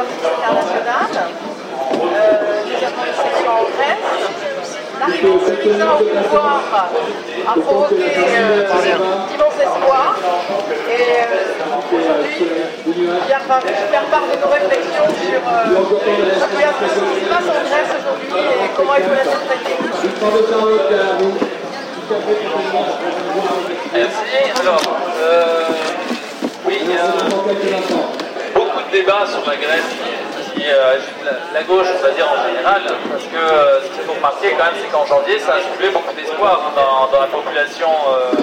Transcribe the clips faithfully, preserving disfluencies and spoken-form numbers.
démocratique internationale, euh, les élections en Grèce. L'arrivée de Syriza au pouvoir a provoqué euh, d'immenses espoirs. Et euh, aujourd'hui, Pierre va faire part de nos réflexions sur euh, ce qui se passe en Grèce aujourd'hui et comment il faut l'interpréter. Merci. Alors, euh, oui, il y a beaucoup de débats sur la Grèce qui euh, agite la, la gauche, on va dire en général, parce que euh, ce qu'il faut remarquer quand même, c'est qu'en janvier, ça a soulevé beaucoup d'espoir hein, dans, dans la population euh,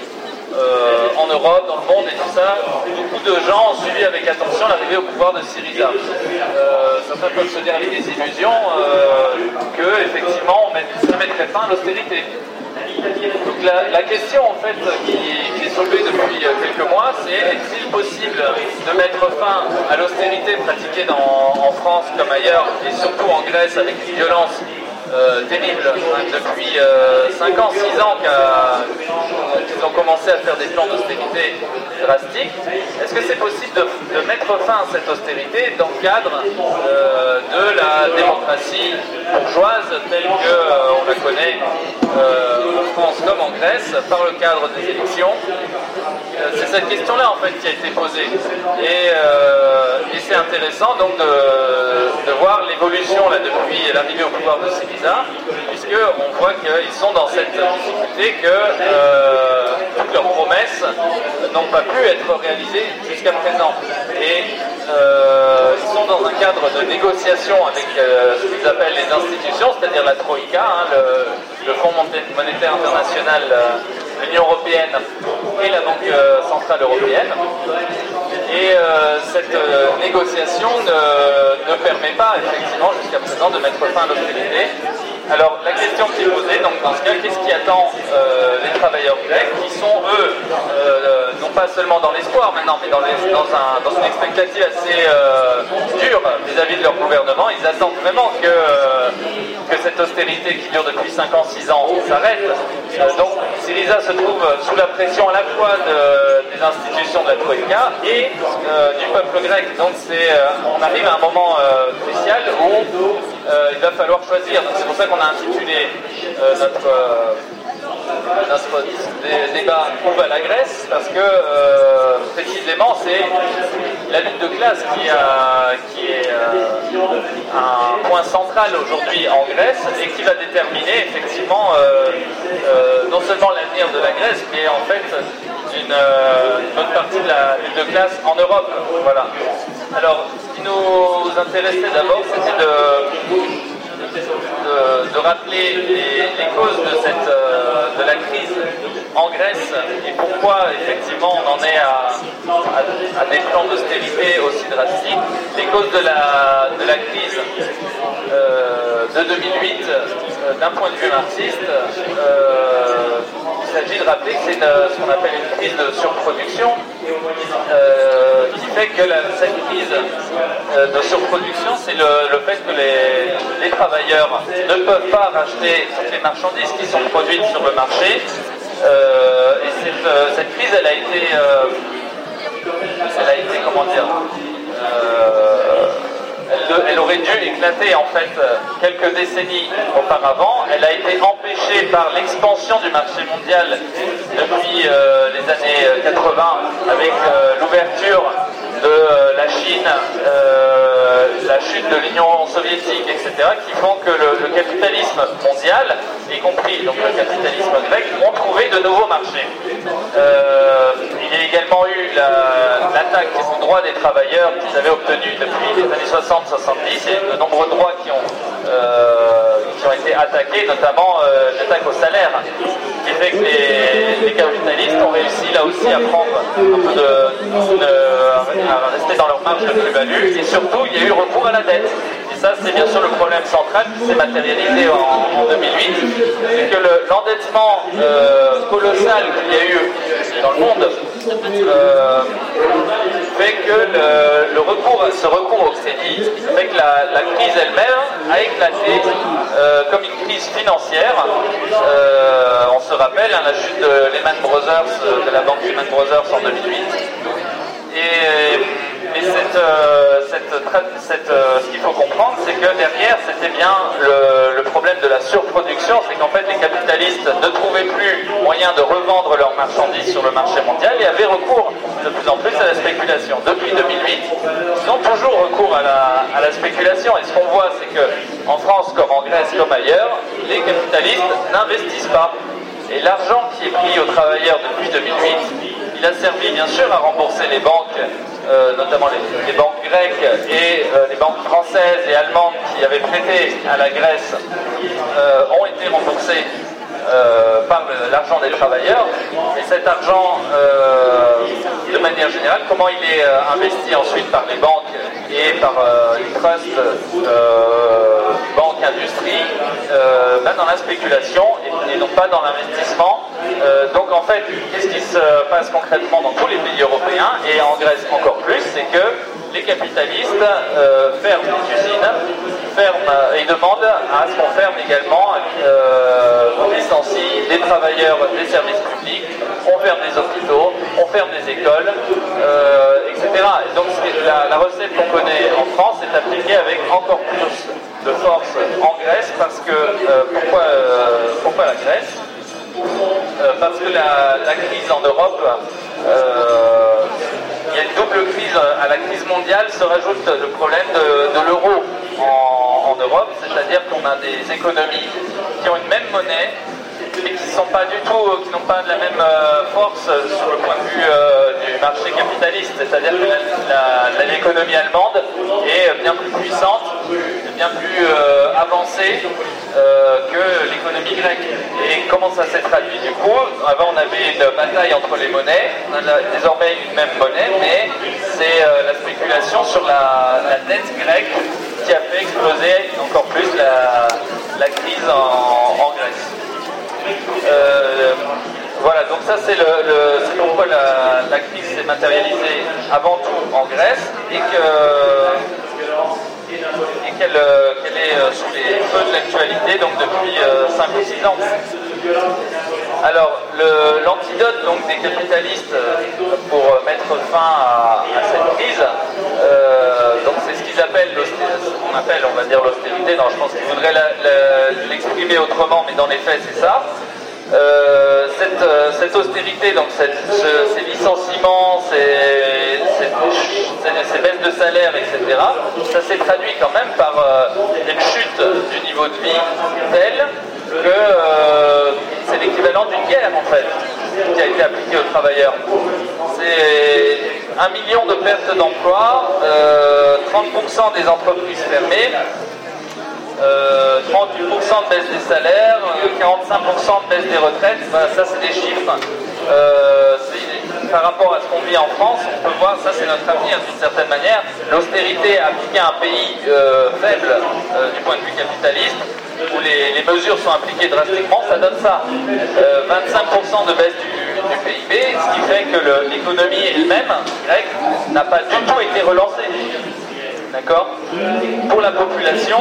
euh, en Europe, dans le monde et tout ça. Beaucoup de gens ont suivi avec attention l'arrivée au pouvoir de Syriza. Euh, certains peuvent se dire avec des illusions euh, que effectivement, on met, ça mettrait fin à l'austérité. Donc la, la question en fait qui, qui est soulevée depuis quelques mois, c'est est-il possible de mettre fin à l'austérité pratiquée dans, en France comme ailleurs, et surtout en Grèce avec une violence euh, terrible hein, depuis euh, cinq ans, six ans qu'ils ont commencé à faire des plans d'austérité drastiques. Est-ce que c'est possible de, de mettre fin à cette austérité dans le cadre euh, de la démocratie bourgeoise telle qu'on euh, la connaît euh, en France comme en Grèce, par le cadre des élections? euh, C'est cette question-là en fait qui a été posée. Et, euh, et c'est intéressant donc de, de voir l'évolution là depuis l'arrivée au pouvoir de Syriza, puisqu'on voit qu'ils sont dans cette difficulté que euh, toutes leurs promesses n'ont pas pu être réalisées jusqu'à présent. Et euh, ils sont dans un cadre de négociation avec euh, ce qu'ils appellent les institutions, c'est-à-dire la Troïka, hein, le, le Fonds monétaire international, euh, l'Union européenne et la Banque euh, centrale européenne. Et euh, cette euh, négociation ne, ne permet pas, effectivement, jusqu'à présent, de mettre fin à l'austérité. Alors, la question qui est posée, donc, dans ce cas, qu'est-ce qui attend euh, les travailleurs grecs, qui sont, eux, euh, non pas seulement dans l'espoir maintenant, mais dans, les, dans, un, dans une expectative assez euh, dure vis-à-vis de leur gouvernement. Ils attendent vraiment que, euh, que cette austérité qui dure depuis cinq ans, six ans s'arrête. Euh, donc, Syriza se trouve sous la pression à la fois de, des institutions de la Troïka et euh, du peuple grec. Donc, c'est, euh, on arrive à un moment euh, crucial où euh, il va falloir choisir. C'est pour ça qu'on a intitulé euh, notre, euh, notre dé débat Où va la Grèce, parce que euh, précisément c'est la lutte de classe qui, a, qui est euh, un point central aujourd'hui en Grèce et qui va déterminer effectivement euh, euh, non seulement l'avenir de la Grèce, mais en fait une, euh, une bonne partie de la lutte de classe en Europe. Voilà. Alors, ce qui nous intéressait d'abord, c'était de De, de rappeler les, les causes de, cette, euh, de la crise en Grèce et pourquoi effectivement on en est à, à, à des plans d'austérité aussi drastiques. Les causes de la, de la crise euh, de deux mille huit, euh, d'un point de vue marxiste, euh, il s'agit de rappeler que c'est ce qu'on appelle une crise de surproduction euh, qui fait que la, cette crise euh, de surproduction, c'est le, le fait que les, les travailleurs ne peuvent pas racheter toutes les marchandises qui sont produites sur le marché. Euh, et cette, euh, cette crise, elle a été, euh, elle a été, comment dire, euh, elle, elle aurait dû éclater en fait quelques décennies auparavant. Elle a été empêchée par l'expansion du marché mondial depuis euh, les années quatre-vingts avec euh, l'ouverture de euh, la Chine, euh, la chute de l'Union soviétique, et cetera, qui font que le, le capitalisme mondial, y compris donc le capitalisme grec, ont trouvé de nouveaux marchés. Euh, il y a également eu l'attaque la, aux droits des travailleurs qu'ils avaient obtenus depuis les années soixante soixante-dix, et de nombreux droits qui ont, euh, qui ont été attaqués, notamment euh, l'attaque au salaire, qui fait que les, les capitalistes ont réussi là aussi à prendre un peu de, de à rester dans leur marge de plus-value, et surtout il y a eu recours à la dette. Et ça, c'est bien sûr le problème central qui s'est matérialisé en, en deux mille huit, c'est que l'endettement le, euh, colossal qu'il y a eu dans le monde euh, fait que le, le recours, ce recours au crédit fait que la, la crise elle-même a éclaté euh, comme une crise financière. Euh, on se rappelle hein, la chute de Lehman Brothers, de la banque Lehman Brothers en deux mille huit. Et, mais cette, euh, cette, cette, euh, ce qu'il faut comprendre, c'est que derrière, c'était bien le, le problème de la surproduction, c'est qu'en fait, les capitalistes ne trouvaient plus moyen de revendre leurs marchandises sur le marché mondial et avaient recours de plus en plus à la spéculation. Depuis deux mille huit, ils ont toujours recours à la, à la spéculation. Et ce qu'on voit, c'est qu'en France, comme en Grèce, comme ailleurs, les capitalistes n'investissent pas. Et l'argent qui est pris aux travailleurs depuis deux mille huit, il a servi bien sûr à rembourser les banques, euh, notamment les, les banques grecques et euh, les banques françaises et allemandes qui avaient prêté à la Grèce euh, ont été remboursées euh, par l'argent des travailleurs. Et cet argent, euh, de manière générale, comment il est euh, investi ensuite par les banques et par euh, les trusts, euh, banques, industrie, euh, ben dans la spéculation et, et non pas dans l'investissement. Euh, donc en fait, qu'est-ce qui se passe concrètement dans tous les pays européens et en Grèce encore plus, c'est que les capitalistes euh, ferment des usines, ferment et demandent à ce qu'on ferme également, euh, on licencie des travailleurs des services publics, on ferme des hôpitaux, on ferme des écoles, euh, et cetera. Et donc la, la recette qu'on connaît en France est appliquée avec encore plus de force en Grèce, parce que euh, pourquoi, euh, pourquoi la Grèce? Euh, parce que la, la crise en Europe, euh, il y a une double crise à la crise mondiale, se rajoute le problème de, de l'euro en, en Europe, c'est-à-dire qu'on a des économies qui ont une même monnaie, mais qui sont pas du tout, qui n'ont pas la même euh, force sur le point de vue euh, du marché capitaliste, c'est-à-dire que l'économie allemande est bien plus puissante, bien plus euh, avancée euh, que l'économie grecque. Et comment ça s'est traduit du coup? Avant on avait une bataille entre les monnaies, on a désormais une même monnaie, mais c'est euh, la spéculation sur la, la dette grecque qui a fait exploser encore plus la, la crise en, en Grèce. Euh, voilà, donc ça c'est le, le, c'est pourquoi la, la crise s'est matérialisée avant tout en Grèce et que et qu'elle, qu'elle est sous les feux de l'actualité donc depuis cinq ou six ans. Alors le, l'antidote donc des capitalistes pour mettre fin à, à cette crise, euh, donc c'est ce qu'ils appellent ce qu'on appelle on va dire l'austérité. Non, je pense qu'ils voudraient la, la, l'exprimer autrement, mais dans les faits c'est ça. Euh, cette, euh, cette austérité, donc cette, ce, ces licenciements, ces, ces, ces, ces baisses de salaire, et cetera, ça s'est traduit quand même par euh, une chute du niveau de vie telle que euh, c'est l'équivalent d'une guerre en fait qui a été appliquée aux travailleurs. C'est un million de pertes d'emplois, euh, trente pour cent des entreprises fermées, Euh, trente-huit pour cent de baisse des salaires, quarante-cinq pour cent de baisse des retraites. Voilà, ça c'est des chiffres. Euh, c'est, par rapport à ce qu'on vit en France, on peut voir, ça c'est notre avenir d'une certaine manière. L'austérité appliquée à un pays euh, faible euh, du point de vue capitaliste, où les, les mesures sont appliquées drastiquement, ça donne ça. Euh, vingt-cinq pour cent de baisse du, du P I B, ce qui fait que le, l'économie elle-même, grecque, n'a pas du tout été relancée. D'accord ? Pour la population,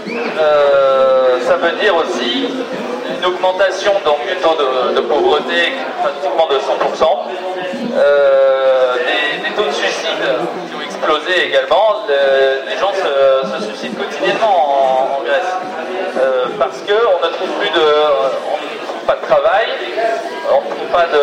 euh, ça veut dire aussi une augmentation donc, du taux de, de pauvreté pratiquement de cent pour cent, euh, des, des taux de suicide qui ont explosé également. Le, les gens se, se suicident quotidiennement en, en Grèce euh, parce qu'on ne trouve plus de, on ne trouve pas de travail, on ne trouve pas de,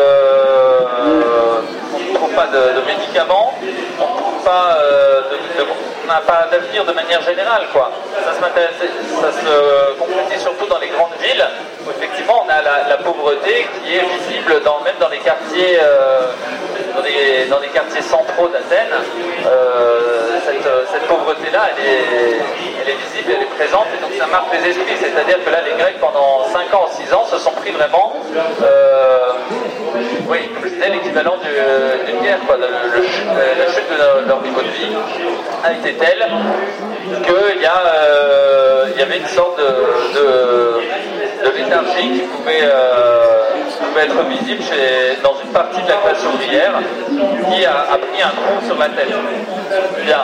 euh, on ne trouve pas de, de médicaments, on ne trouve pas euh, de, de on n'a pas d'avenir de manière générale, quoi. Ça se, ça se concrétise surtout dans les grandes villes, où effectivement on a la, la pauvreté qui est visible dans, même dans les quartiers, euh, dans, les, dans les quartiers centraux d'Athènes. Euh, cette, cette pauvreté-là, elle est, elle est visible, elle est présente, et donc ça marque les esprits. C'est-à-dire que là, les Grecs, pendant cinq ans ou six ans, se sont pris vraiment, euh, oui, comme je disais, l'équivalent du, d'une guerre, quoi. Le, le, la chute de leur, leur niveau de vie a été telle qu'il y, euh, y avait une sorte de, de, de léthargie qui pouvait, euh, pouvait être visible chez, dans une partie de la classe ouvrière qui a, a pris un coup sur la tête. Bien.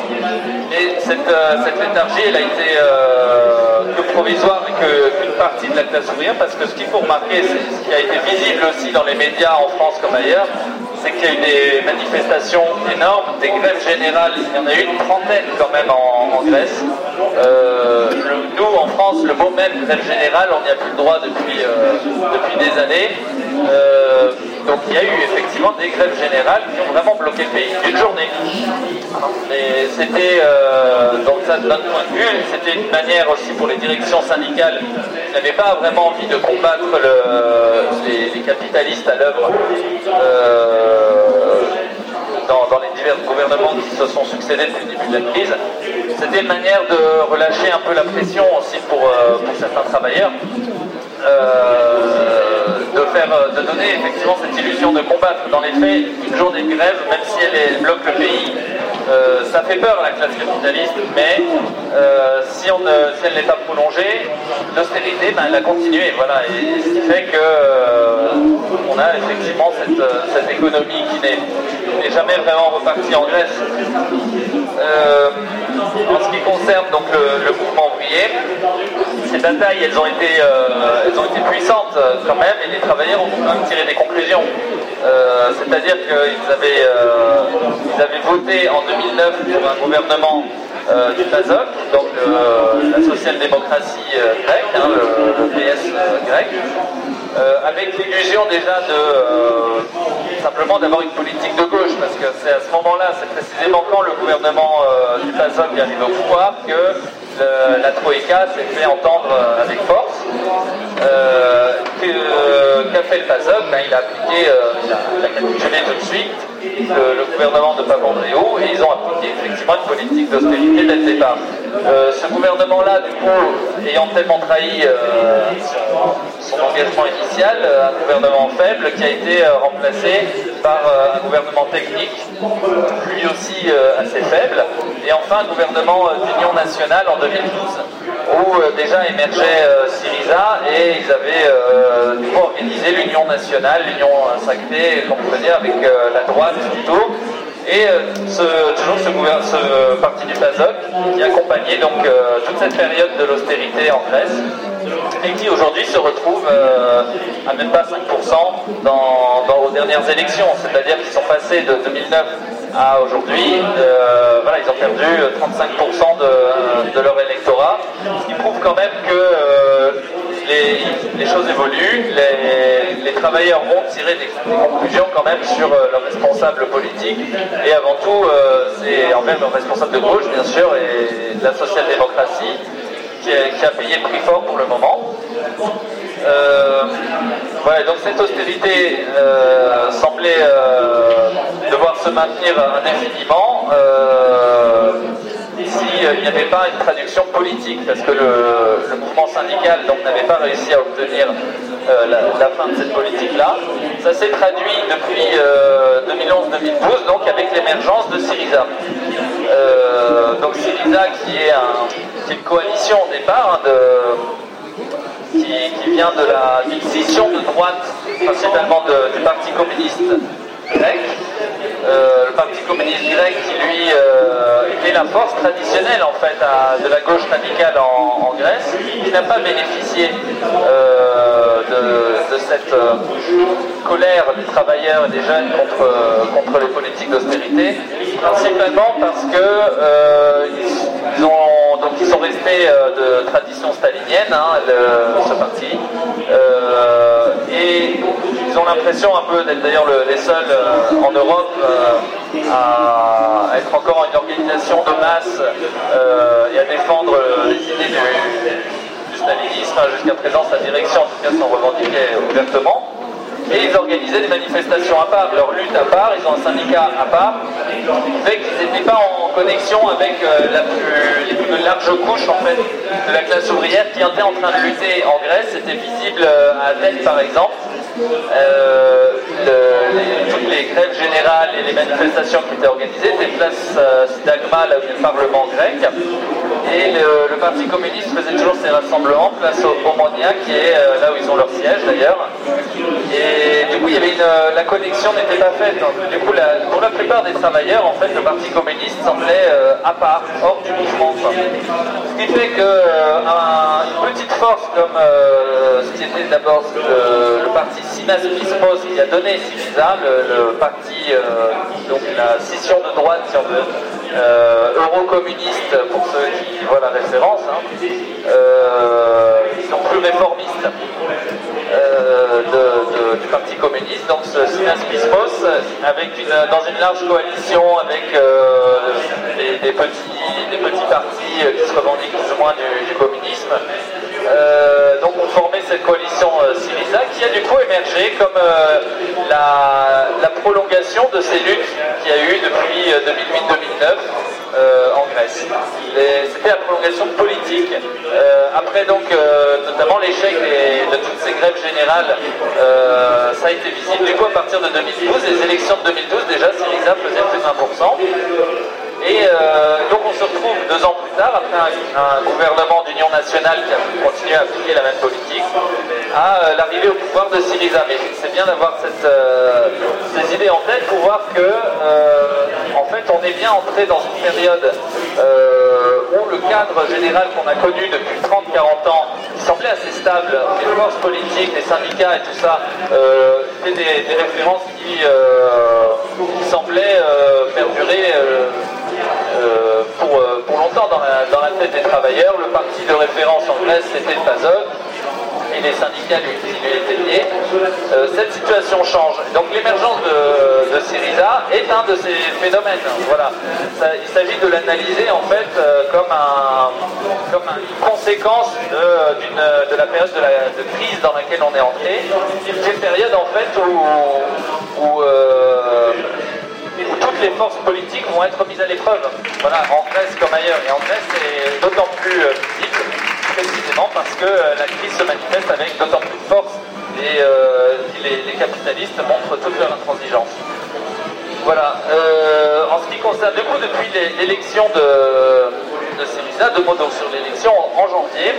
Et cette, euh, cette léthargie, elle a été euh, que provisoire et que, qu'une partie de la classe ouvrière, parce que ce qu'il faut remarquer, c'est ce qui a été visible aussi dans les médias en France comme ailleurs, c'est qu'il y a eu des manifestations énormes, des grèves générales, il y en a eu une trentaine quand même en, en Grèce. Euh, le, nous, en France, le mot même grève générale, on n'y a plus le droit depuis, euh, depuis des années. Euh, donc il y a eu effectivement des grèves générales qui ont vraiment bloqué le pays d'une journée. Mais c'était, euh, donc ça de notre point de vue, c'était une manière aussi pour les directions syndicales qui n'avaient pas vraiment envie de combattre le, les, les capitalistes à l'œuvre euh, dans, dans les divers gouvernements qui se sont succédés depuis le début de la crise. C'était une manière de relâcher un peu la pression aussi pour, euh, pour certains travailleurs. Euh, de faire, de donner effectivement cette illusion de combattre. Dans les faits, une journée de grève, même si elle, est, elle bloque le pays, euh, ça fait peur à la classe capitaliste, mais euh, si, on ne, si elle n'est pas prolongée, l'austérité, ben, elle a continué, voilà, et ce qui fait que euh, on a effectivement cette, cette économie qui n'est jamais vraiment repartie en Grèce. Euh, en ce qui concerne donc le, le mouvement ouvrier, ces batailles, elles ont été, euh, elles ont été puissantes euh, quand même, et les travailleurs ont quand même tiré des conclusions. Euh, C'est-à-dire qu'ils avaient, euh, ils avaient voté en deux mille neuf pour un gouvernement euh, du PASOK, donc euh, la social-démocratie euh, grecque, hein, le, le P S euh, grec, euh, avec l'illusion déjà de euh, simplement d'avoir une politique de gauche, parce que c'est à ce moment-là, c'est précisément quand le gouvernement euh, du PASOK est arrivé au pouvoir que le, la Troïka s'est fait entendre euh, avec force. Euh, Qu'a fait le PASOK? Ben, il a appliqué, euh, il, a, il a capitulé tout de suite le, le gouvernement de Papandréou, et ils ont appliqué effectivement une politique d'austérité dès le départ. Euh, ce gouvernement-là, du coup, ayant tellement trahi euh, son, son engagement initial, un gouvernement faible qui a été euh, remplacé par euh, un gouvernement technique, lui aussi euh, assez faible, et enfin un gouvernement euh, d'union nationale en deux mille douze, où euh, déjà émergeait euh, Syriza, et ils avaient euh, du coup organisé l'union nationale, l'union euh, sacrée, comme on peut dire, avec euh, la droite plutôt. Et euh, ce, toujours ce, ce parti du PASOK qui accompagnait donc euh, toute cette période de l'austérité en Grèce, et qui aujourd'hui se retrouve euh, à même pas cinq pour cent dans, dans, aux dernières élections. C'est-à-dire qu'ils sont passés de deux mille neuf à aujourd'hui, euh, voilà, ils ont perdu trente-cinq pour cent de, de leur électorat, ce qui prouve quand même que euh, les, les choses évoluent, les, les travailleurs vont tirer des, des conclusions quand même sur euh, leurs responsables politiques, et avant tout euh, c'est envers leurs responsables de gauche bien sûr, et la social-démocratie qui, qui a payé le prix fort pour le moment. Euh, ouais, donc cette austérité euh, semblait euh, devoir se maintenir indéfiniment euh, s'il euh, n'y avait pas une traduction politique, parce que le, le mouvement syndical n'avait pas réussi à obtenir euh, la, la fin de cette politique-là. Ça s'est traduit depuis euh, deux mille onze deux mille douze, donc avec l'émergence de Syriza. Euh, donc Syriza qui est, un, qui est une coalition au départ hein, de Qui, qui vient de la d'une scission de droite, principalement de, du Parti communiste grec. Euh, le Parti communiste grec qui lui euh, était la force traditionnelle en fait à, de la gauche radicale en, en Grèce, qui n'a pas bénéficié euh, de, de cette euh, colère des travailleurs et des jeunes contre, contre les politiques d'austérité, principalement parce que euh, ils, ils ont donc ils sont restés euh, de tradition stalinienne, hein, le, ce parti, euh, et ils ont l'impression un peu d'être d'ailleurs le, les seuls euh, en Europe euh, à, à être encore une organisation de masse euh, et à défendre les idées du, du stalinisme. Jusqu'à présent, sa direction, en tout cas, s'en revendiquait ouvertement. Et ils organisaient des manifestations à part, leur lutte à part, ils ont un syndicat à part, qui fait qu'ils n'étaient pas en connexion avec euh, la plus, les plus larges couches en fait, de la classe ouvrière qui était en train de lutter en Grèce. C'était visible euh, à Athènes par exemple. Euh, le, les, toutes les grèves générales et les manifestations qui étaient organisées étaient place euh, Sydagma, là où est le Parlement grec, Et le, le Parti communiste faisait toujours ses rassemblements place au Omonia, qui est euh, là où ils ont leur siège d'ailleurs. Et du coup, il y avait une, la connexion n'était pas faite. Du coup, la, pour la plupart des travailleurs, en fait, le Parti communiste semblait euh, à part, hors du mouvement, quoi. Ce qui fait que euh, un, une petite force comme euh, ce qui était d'abord le, le parti Sinas Pispos qui a donné Syriza, le, le parti, euh, donc la scission de droite, si on veut, euh, eurocommuniste pour ceux qui voient la référence, hein, euh, donc plus réformiste euh, de, de, du parti communiste, donc ce Sinas Pispos, avec une, dans une large coalition avec euh, des, des, petits, des petits partis qui se revendiquent plus ou moins du, du communisme. Euh, donc on formait cette coalition euh, Syriza qui a du coup émergé comme euh, la, la prolongation de ces luttes qu'il y a eu depuis euh, deux mille huit deux mille neuf euh, en Grèce. C'était la prolongation politique. Euh, après donc euh, notamment l'échec de toutes ces grèves générales, euh, ça a été visible. Du coup à partir de deux mille douze, les élections de deux mille douze déjà Syriza faisait plus de vingt pour cent. Et euh, donc on se retrouve deux ans plus tard, après un, un gouvernement d'union nationale qui a continué à appliquer la même politique, à euh, l'arrivée au pouvoir de Syriza. Mais c'est bien d'avoir cette, euh, ces idées en tête pour voir que, euh, en fait, on est bien entré dans une période euh, où le cadre général qu'on a connu depuis trente à quarante ans, qui semblait assez stable, les forces politiques, les syndicats et tout ça, euh, c'était des, des références qui, euh, qui semblaient euh, perdurer euh, Euh, pour, euh, pour longtemps dans la, dans la tête des travailleurs. Le parti de référence en Grèce c'était le PASOK et les syndicats lui, lui étaient liés. Euh, cette situation change. Donc l'émergence de, de Syriza est un de ces phénomènes. Voilà. Ça, il s'agit de l'analyser en fait euh, comme, un, comme un, une conséquence de, d'une, de la période de, la, de crise dans laquelle on est entré. C'est une période en fait où, où euh, où toutes les forces politiques vont être mises à l'épreuve. Voilà, en Grèce comme ailleurs. Et en Grèce, c'est d'autant plus euh, visible, précisément parce que euh, la crise se manifeste avec d'autant plus de force et euh, les, les capitalistes montrent toute leur intransigeance. Voilà. Euh, en ce qui concerne, du coup, depuis l'élection de, de Syriza, deux mots donc sur l'élection en, en janvier,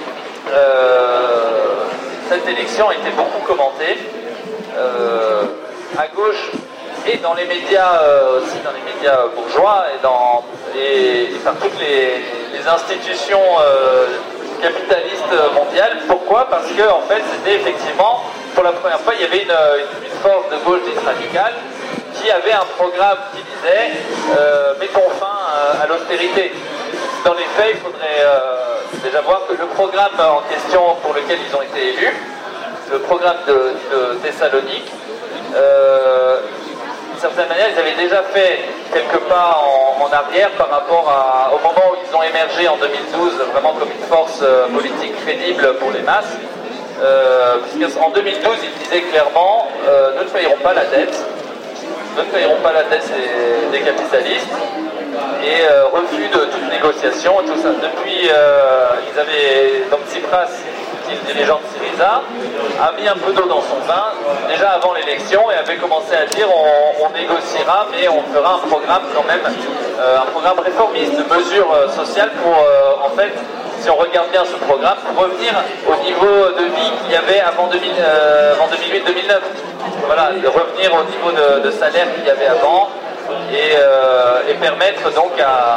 euh, cette élection a été beaucoup commentée. Euh, à gauche, et dans les médias euh, aussi, dans les médias bourgeois et, dans, et, et par toutes les, les institutions euh, capitalistes mondiales. Pourquoi? Parce que en fait c'était effectivement, pour la première fois, il y avait une, une force de gauche dite radicale qui avait un programme qui disait euh, mettons fin à, à l'austérité. Dans les faits, il faudrait euh, déjà voir que le programme en question pour lequel ils ont été élus, le programme de, de Thessalonique, euh, d'une certaine manière, ils avaient déjà fait quelques pas en, en arrière par rapport à, au moment où ils ont émergé en deux mille douze, vraiment comme une force euh, politique crédible pour les masses. Euh, Puisqu'en deux mille douze, ils disaient clairement euh, nous ne payerons pas la dette, nous ne payerons pas la dette des, des capitalistes, et euh, refus de toute négociation et tout ça. Depuis, euh, ils avaient donc Tsipras, qui est le dirigeant de Syriza, a mis un peu d'eau dans son vin déjà avant l'élection et avait commencé à dire on, on négociera mais on fera un programme quand même, euh, un programme réformiste de mesures euh, sociales pour euh, en fait, si on regarde bien ce programme, pour revenir au niveau de vie qu'il y avait avant, deux mille, euh, avant deux mille huit deux mille neuf. Voilà, de revenir au niveau de, de salaire qu'il y avait avant. Et, euh, et permettre donc à,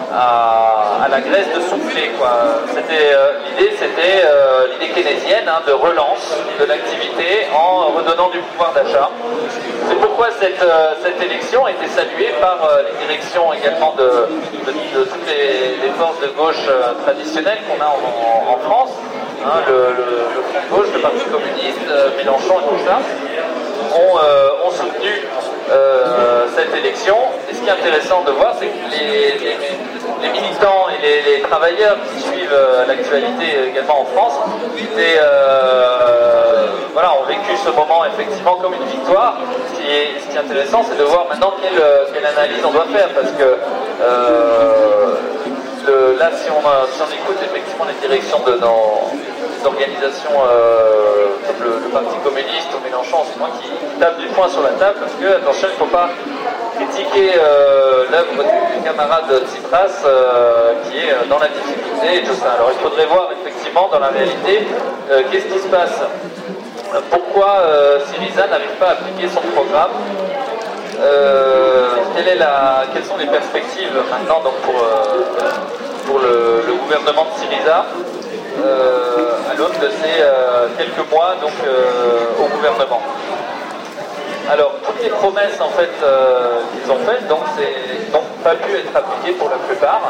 à, à la Grèce de souffler, quoi. C'était, euh, l'idée c'était euh, l'idée keynésienne hein, de relance de l'activité en redonnant du pouvoir d'achat. C'est pourquoi cette, euh, cette élection a été saluée par euh, les directions également de, de, de toutes les, les forces de gauche euh, traditionnelles qu'on a en, en, en France, hein, le, le, le Front de gauche, le Parti communiste, euh, Mélenchon et tout ça, ont, euh, ont soutenu Euh, cette élection. Et ce qui est intéressant de voir, c'est que les, les, les militants et les, les travailleurs qui suivent euh, l'actualité également en France étaient, euh, voilà, ont vécu ce moment effectivement comme une victoire. Ce qui est, ce qui est intéressant, c'est de voir maintenant quelle, quelle analyse on doit faire, parce que euh, le, là, si on, si on écoute effectivement les directions de nos organisations euh, comme le, le Parti communiste ou Mélenchon, c'est moi qui tape du poing sur la table, parce que, attention, il ne faut pas critiqué euh, l'œuvre du camarade Tsipras euh, qui est dans la difficulté et tout ça. Alors il faudrait voir effectivement dans la réalité euh, qu'est-ce qui se passe. Pourquoi euh, Syriza n'arrive pas à appliquer son programme. Euh, quelle est la, quelles sont les perspectives maintenant donc, pour, euh, pour le, le gouvernement de Syriza euh, à l'aune de ces euh, quelques mois donc, euh, au gouvernement. Alors, toutes les promesses en fait euh, qu'ils ont faites donc, n'ont pas pu être appliquées pour la plupart.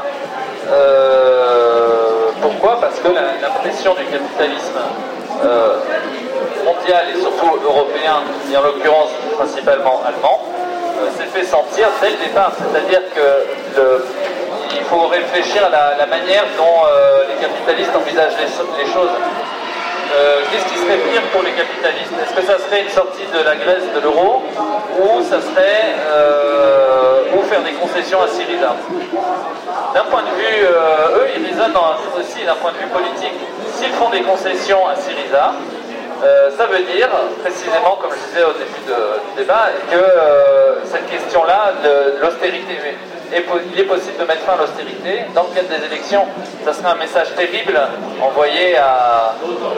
Euh, pourquoi? Parce que la, la pression du capitalisme euh, mondial et surtout européen, et en l'occurrence principalement allemand, euh, s'est fait sentir dès le départ. C'est-à-dire que le, il faut réfléchir à la, la manière dont euh, les capitalistes envisagent les, les choses. Euh, Qu'est-ce qui serait pire pour les capitalistes? Est-ce que ça serait une sortie de la Grèce de l'euro ou ça serait euh, ou faire des concessions à Syriza? D'un point de vue, euh, eux, ils raisonnent aussi d'un point de vue politique. S'ils font des concessions à Syriza, euh, ça veut dire, précisément, comme je disais au début de, du débat, que euh, cette question-là de, de l'austérité, il est possible de mettre fin à l'austérité. Dans le cadre des élections, ça serait un message terrible envoyé à,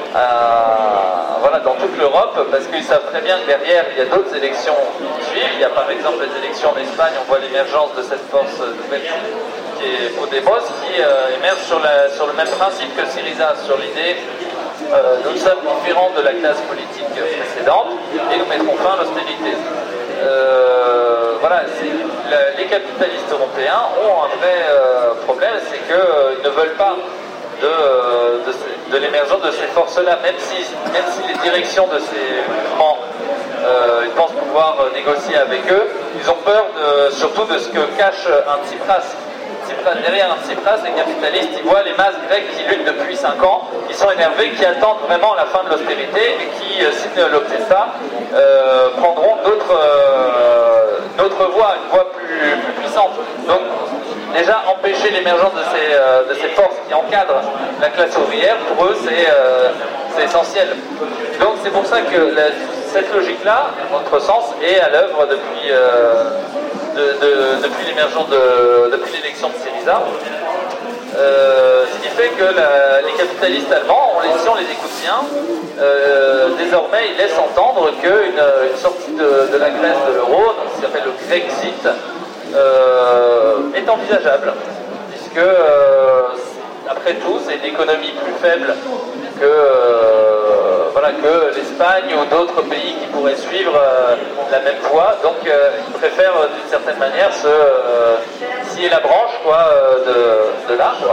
à, voilà, dans toute l'Europe, parce qu'ils savent très bien que derrière, il y a d'autres élections qui suivent. Il y a par exemple les élections en Espagne, on voit l'émergence de cette force nouvelle qui est Podemos, qui euh, émerge sur, la, sur le même principe que Syriza, sur l'idée euh, nous sommes différents de la classe politique précédente et nous mettrons fin à l'austérité. Euh, voilà, la, les capitalistes européens ont un vrai euh, problème, c'est qu'ils euh, ne veulent pas de, de, de l'émergence de ces forces-là, même si, même si les directions de ces mouvements, euh, ils pensent pouvoir euh, négocier avec eux, ils ont peur de, surtout de ce que cache un Tsipras. Derrière un Tsipras, les capitalistes, ils voient les masses grecques qui luttent depuis cinq ans, qui sont énervés, qui attendent vraiment la fin de l'austérité et qui, euh, s'ils ne l'obtiennent pas, euh, prendront d'autres euh, voies, une voie plus, plus puissante. Donc, déjà, empêcher l'émergence de ces, euh, de ces forces qui encadrent la classe ouvrière, pour eux, c'est euh, essentiel. Donc, c'est pour ça que la, cette logique-là, à notre sens, est à l'œuvre depuis... Euh, De, de, depuis l'émergence de, depuis l'élection de Syriza, euh, ce qui fait que la, les capitalistes allemands, on les, si on les écoute bien, euh, désormais ils laissent entendre qu'une une sortie de, de la Grèce de l'euro, ce qui s'appelle le Grexit, euh, est envisageable, puisque euh, après tout c'est une économie plus faible que euh, voilà, que l'Espagne ou d'autres pays qui pourraient suivre euh, la même voie. Donc euh, ils préfèrent euh, d'une certaine manière se euh, scier la branche quoi, euh, de, de l'arbre.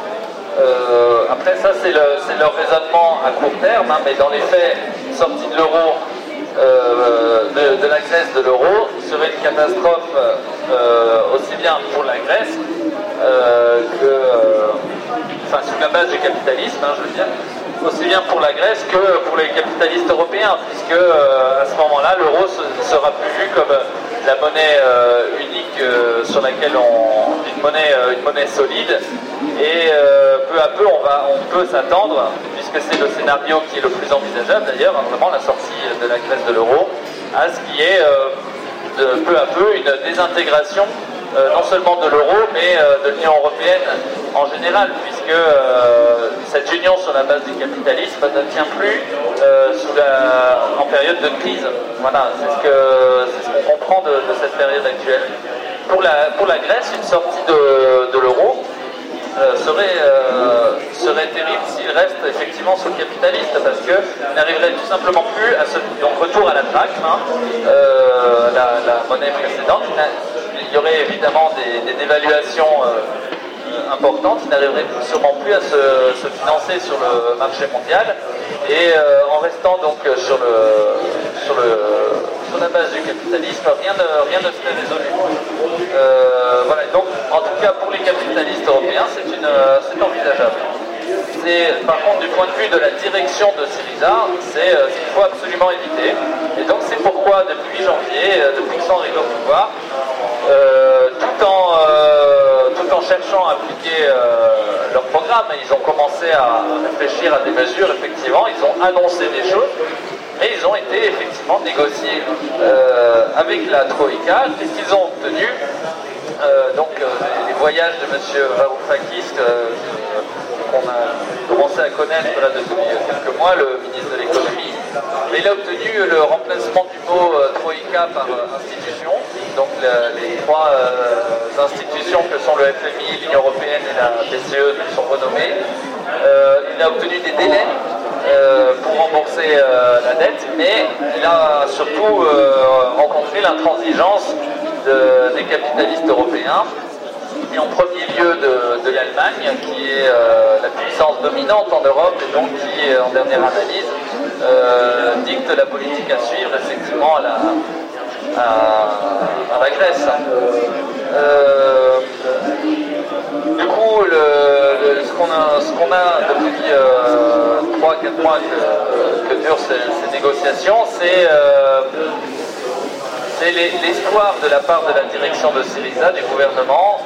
Euh, après ça c'est le, leur raisonnement à court terme, hein, mais dans les faits, une sortie de l'euro, euh, de, de la Grèce de l'euro serait une catastrophe euh, aussi bien pour la Grèce euh, que, euh, enfin sous la base du capitalisme, hein, je veux dire, aussi bien pour la Grèce que pour les capitalistes européens, puisque euh, à ce moment-là, l'euro sera plus vu comme la monnaie euh, unique euh, sur laquelle on une monnaie, euh, une monnaie solide, et euh, peu à peu on va, on peut s'attendre, puisque c'est le scénario qui est le plus envisageable d'ailleurs, hein, vraiment la sortie de la Grèce de l'euro, à ce qui est euh, de, peu à peu une désintégration. Euh, non seulement de l'euro, mais euh, de l'Union européenne en général, puisque euh, cette union sur la base du capitalisme ne tient plus euh, sous la, en période de crise. Voilà, c'est ce que c'est ce qu'on comprend de, de cette période actuelle. Pour la, pour la Grèce, une sortie de, de l'euro euh, serait, euh, serait terrible s'il reste effectivement sous le capitaliste, parce qu'il n'arriverait tout simplement plus à ce donc retour à la drachme, hein, euh, la, la monnaie précédente. Il y aurait évidemment des, des dévaluations euh, importantes, ils n'arriveraient sûrement plus à se, se financer sur le marché mondial, et euh, en restant donc sur, le, sur, le, sur la base du capitalisme, rien ne, rien ne serait résolu. Euh, voilà, donc en tout cas pour les capitalistes européens, c'est envisageable. Par contre, du point de vue de la direction de Syriza, c'est euh, ce qu'il faut absolument éviter. Et donc c'est pourquoi depuis janvier, euh, depuis qu'ils sont arrivés au pouvoir, euh, tout, en, euh, tout en cherchant à appliquer euh, leur programme, ils ont commencé à réfléchir à des mesures, effectivement, ils ont annoncé des choses, mais ils ont été effectivement négociés euh, avec la Troïka. Qu'est-ce qu'ils ont obtenu? euh, Donc euh, les voyages de M. Varoufakis, euh, qu'on a commencé à connaître là, depuis quelques mois, le ministre de l'économie. Mais il a obtenu le remplacement du mot euh, Troïka par euh, institution. Donc la, les trois euh, institutions que sont le F M I, l'Union Européenne et la B C E sont renommées. Euh, il a obtenu des délais euh, pour rembourser euh, la dette, mais il a surtout euh, rencontré l'intransigeance de, des capitalistes européens, et en premier lieu de, de l'Allemagne, qui est euh, la puissance dominante en Europe et donc qui, en dernière analyse, euh, dicte la politique à suivre effectivement à la, à, à la Grèce. Euh, du coup, le, le, ce qu'on a, ce qu'on a depuis trois à quatre mois que, que durent ces, ces négociations, c'est euh, c'est l'espoir de la part de la direction de Syriza, du gouvernement,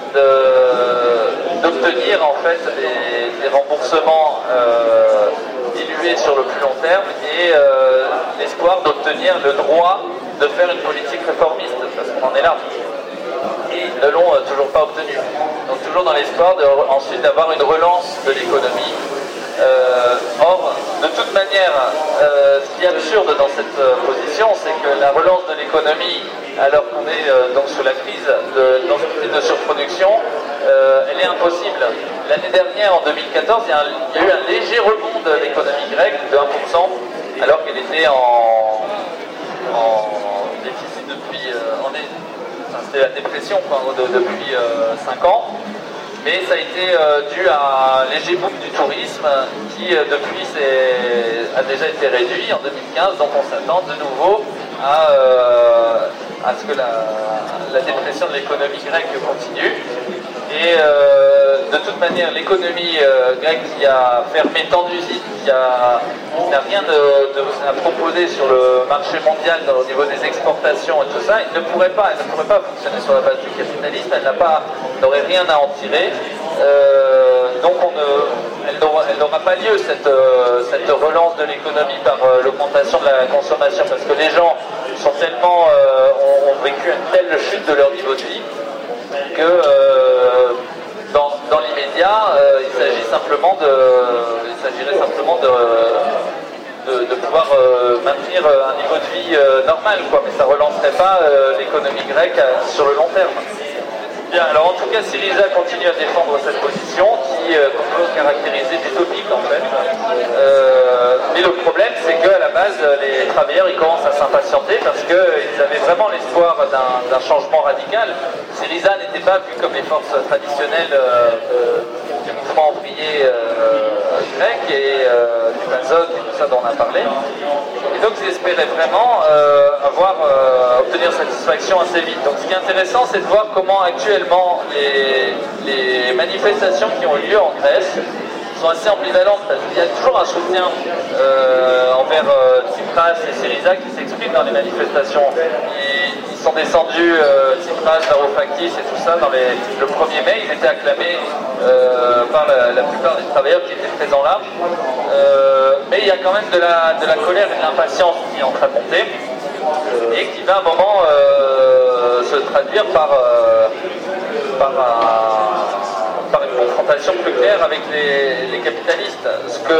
d'obtenir en fait des, des remboursements euh, dilués sur le plus long terme et euh, l'espoir d'obtenir le droit de faire une politique réformiste, parce qu'on en est là. Et ils ne l'ont euh, toujours pas obtenu. Donc toujours dans l'espoir de, ensuite d'avoir une relance de l'économie. Euh, or, de toute manière, euh, ce qui est absurde dans cette euh, position, c'est que la relance de l'économie, alors qu'on est euh, donc sous la crise de, dans une crise de surproduction, euh, elle est impossible. L'année dernière, en deux mille quatorze, il y, a un, il y a eu un léger rebond de l'économie grecque de un pour cent, alors qu'elle était en, en déficit depuis, euh, en, enfin, c'était la dépression quoi, de, depuis euh, cinq ans. Mais ça a été euh, dû à un léger boom du tourisme qui, euh, depuis, a déjà été réduit en deux mille quinze. Donc on s'attend de nouveau à, euh, à ce que la, la dépression de l'économie grecque continue. Et euh, de toute manière, l'économie euh, grecque qui a fermé tant d'usines, qui n'a rien de, de, à proposer sur le marché mondial dans, au niveau des exportations et tout ça, elle ne pourrait pas, elle ne pourrait pas fonctionner sur la base du capitalisme, elle n'a pas, n'aurait rien à en tirer. Euh, donc on ne, elle n'aura pas lieu cette, euh, cette relance de l'économie par euh, l'augmentation de la consommation, parce que les gens sont tellement, euh, ont, ont vécu une telle chute de leur niveau de vie que euh, dans, dans l'immédiat, euh, il s'agit simplement de, il s'agirait simplement de, de, de pouvoir euh, maintenir un niveau de vie euh, normal, quoi, mais ça ne relancerait pas euh, l'économie grecque euh, sur le long terme. Bien, alors en tout cas, Syriza continue à défendre cette position qui euh, qu'on peut caractériser d'utopique en fait. Euh, mais le problème, c'est qu'à la base, les travailleurs ils commencent à s'impatienter parce qu'ils avaient vraiment l'espoir d'un changement radical. Syriza n'était pas vu comme les forces traditionnelles euh, du mouvement ouvrier euh, grec et euh, du Pazok et tout ça dont on a parlé. Et donc ils espéraient vraiment euh, avoir, euh, obtenir satisfaction assez vite. Donc ce qui est intéressant, c'est de voir comment actuellement les, les manifestations qui ont eu lieu en Grèce sont assez ambivalentes, parce qu'il y a toujours un soutien euh, envers euh, Tsipras et Syriza qui s'exprime dans les manifestations. Ils, ils sont descendus, euh, Tsipras, Varoufakis et tout ça, dans les, le premier mai, ils étaient acclamés euh, par la, la plupart des travailleurs qui étaient présents là. Euh, mais il y a quand même de la, de la colère et de l'impatience qui est en train de monter, et qui va à un moment euh, se traduire par, euh, par un... par une confrontation plus claire avec les, les capitalistes. Ce que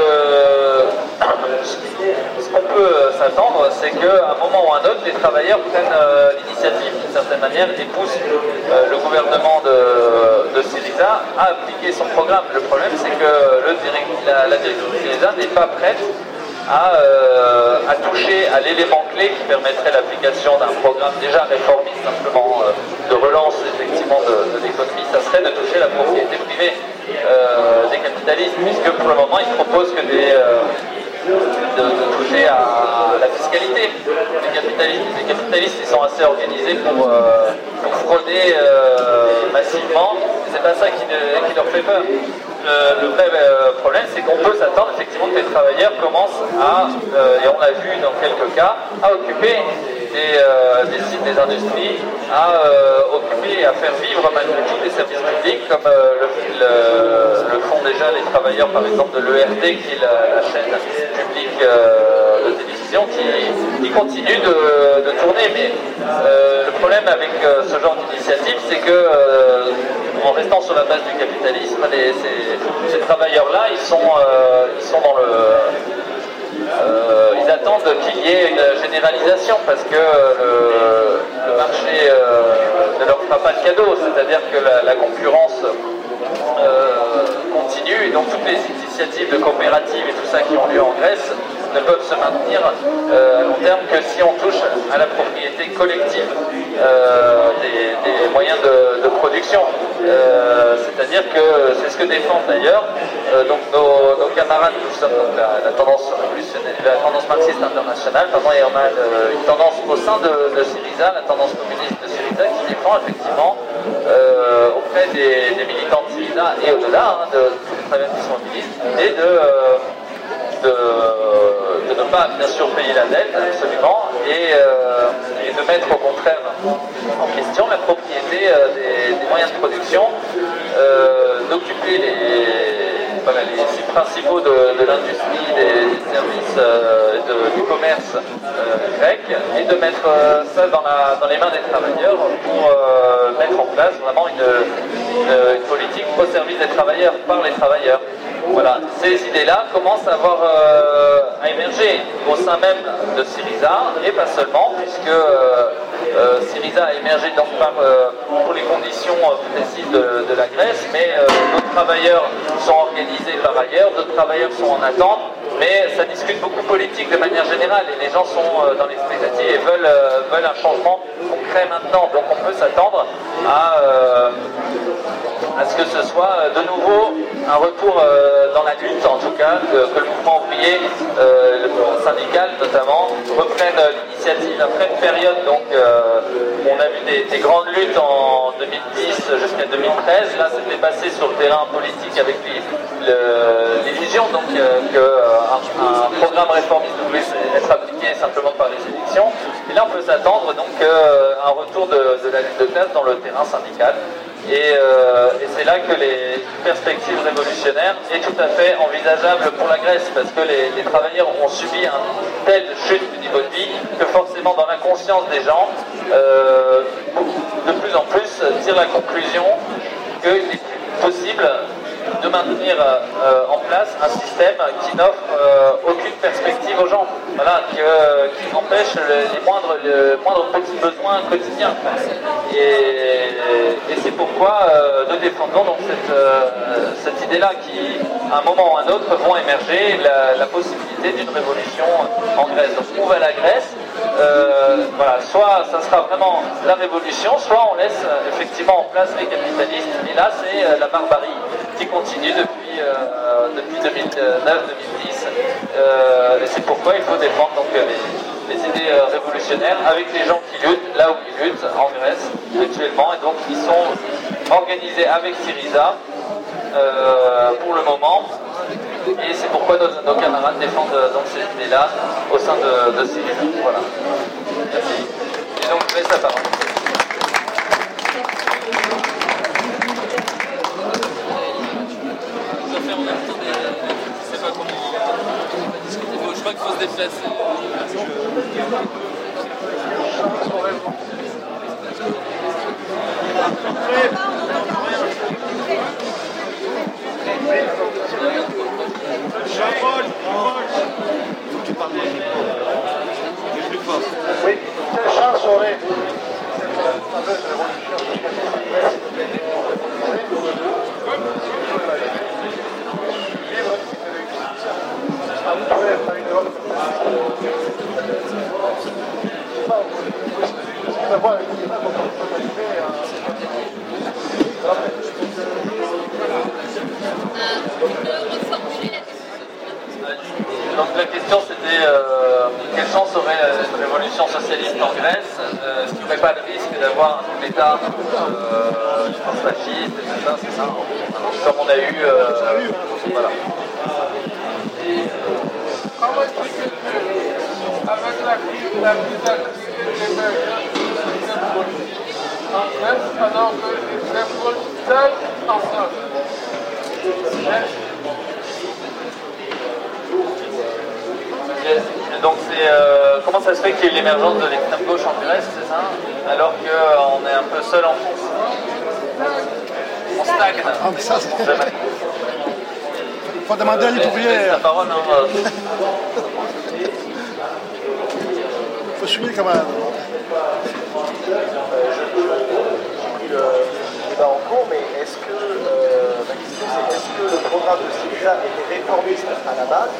ce qu'on peut s'attendre, c'est qu'à un moment ou à un autre, les travailleurs prennent euh, l'initiative d'une certaine manière et poussent euh, le gouvernement de, de Syriza à appliquer son programme. Le problème, c'est que le direct, la, la direction de Syriza n'est pas prête à, euh, à toucher à l'élément clé qui permettrait l'application d'un programme déjà réformiste, simplement euh, de relance effectivement de, de l'économie. Ça serait de toucher la propriété privée euh, des capitalistes, puisque pour le moment ils proposent que des, euh, de, de toucher à la fiscalité des capitalistes. Les capitalistes ils sont assez organisés pour, euh, pour frauder euh, massivement, et c'est pas ça qui, ne, qui leur fait peur. Le, le vrai euh, problème, c'est qu'on peut s'attendre effectivement que les travailleurs commencent à, euh, et on l'a vu dans quelques cas, à occuper des, euh, des sites des industries à euh, occuper et à faire vivre malgré tout des services publics comme euh, le, le, le font déjà les travailleurs par exemple de l'E R T qui est la, la chaîne publique euh, de télévision qui, qui continue de, de tourner. Mais euh, le problème avec euh, ce genre d'initiative, c'est que euh, en restant sur la base du capitalisme, les, ces, ces travailleurs-là, ils sont, euh, ils sont dans le... Euh, ils attendent qu'il y ait une généralisation parce que le, le marché euh, ne leur fera pas de cadeau, c'est-à-dire que la, la concurrence euh, continue et donc toutes les initiatives de coopératives et tout ça qui ont lieu en Grèce ne peuvent se maintenir euh, à long terme que si on touche à la propriété collective euh, des, des moyens de, de production. Euh, C'est-à-dire que c'est ce que défendent d'ailleurs euh, donc nos, nos camarades, nous sommes donc la, la tendance révolutionnaire, la tendance marxiste internationale, pardon, et on a une, une tendance au sein de, de Syriza, la tendance communiste de Syriza, qui défend effectivement euh, auprès des, des militants de Syriza et au-delà hein, de tous les travailleurs qui sont communistes, et de euh, De, de ne pas bien sûr payer la dette absolument et, euh, et de mettre au contraire en question la propriété euh, des, des moyens de production, euh, d'occuper les, voilà, les sites principaux de, de l'industrie, des, des services euh, de, du commerce euh, grec et de mettre euh, ça dans, la, dans les mains des travailleurs pour euh, mettre en place vraiment une, une, une politique au service des travailleurs par les travailleurs. Voilà, ces idées-là commencent à, avoir, euh, à émerger au sein même de Syriza, et pas seulement, puisque euh, euh, Syriza a émergé donc par, euh, pour les conditions euh, précises de, de la Grèce, mais euh, d'autres travailleurs sont organisés par ailleurs, d'autres travailleurs sont en attente, mais ça discute beaucoup politique de manière générale, et les gens sont euh, dans l'expectative et veulent, euh, veulent un changement concret maintenant, donc on peut s'attendre à... Euh, à ce que ce soit de nouveau un retour euh, dans la lutte, en tout cas, que, que le mouvement ouvrier, euh, le mouvement syndical notamment, reprenne l'initiative après une période. Donc, euh, on a vu des, des grandes luttes en deux mille dix jusqu'à deux mille treize. Là, c'était passé sur le terrain politique avec l'illusion donc euh, qu'un un programme réformiste pouvait être appliqué simplement par les élections. Et là, on peut s'attendre donc euh, à un retour de, de la lutte de classe dans le terrain syndical. Et, euh, et c'est là que les perspectives révolutionnaires est tout à fait envisageable pour la Grèce, parce que les, les travailleurs ont subi une telle chute du niveau de vie que forcément dans la conscience des gens, euh, de plus en plus tirent la conclusion qu'il n'est plus possible de maintenir euh, en place un système qui n'offre euh, aucune perspective aux gens, voilà, que, qui empêche les, les, moindres, les moindres petits besoins quotidiens. Et, et c'est pourquoi euh, nous défendons donc cette, euh, cette idée-là qui, à un moment ou à un autre, vont émerger la, la possibilité d'une révolution en Grèce. Donc où va la Grèce? Euh, voilà, soit ça sera vraiment la révolution, soit on laisse euh, effectivement en place les capitalistes, et là c'est euh, la barbarie qui continue depuis, euh, depuis deux mille neuf deux mille dix, euh, et c'est pourquoi il faut défendre donc, les, les idées euh, révolutionnaires avec les gens qui luttent là où ils luttent en Grèce actuellement, et donc ils sont organisés avec Syriza euh, pour le moment. Et c'est pourquoi nos, nos camarades défendent euh, donc cette idée-là au sein de, de Syriza. Voilà. Merci. Et donc je laisse la parole. On va faire en même temps des... Je sais pas comment discuter. Je crois qu'il faut se déplacer. Jean-Paul, Jean-Paul, faut que tu parles le plus fort. Oui, quelle chance aurait cette fameuse révolution socialiste vivre si c'était réussi. À vous trouver par une Europe. Je sais pas, ce qu'il va voir avec les femmes comme totalité. Donc la question c'était euh, quelle chance aurait une révolution socialiste en Grèce, euh, est-ce qu'il n'y aurait pas le risque d'avoir un coup d'État euh, fasciste, et tout ça, c'est ça, comme on a eu, euh, voilà. Et, euh, avec la crise d'activité émergente du système politique en Grèce, alors que le système politique seul en France. Donc c'est euh, comment ça se fait qu'il y ait l'émergence de l'extrême gauche en Grèce, c'est ça? Alors qu'on est un peu seul en France. On stagne. Ah, mais ça, c'est... faut demander à l'ouvrière. La parole, hein. Faut suivre quand même. Le débat en cours, mais est-ce que, euh, ma question c'est est-ce que le programme de Syriza était réformiste à la base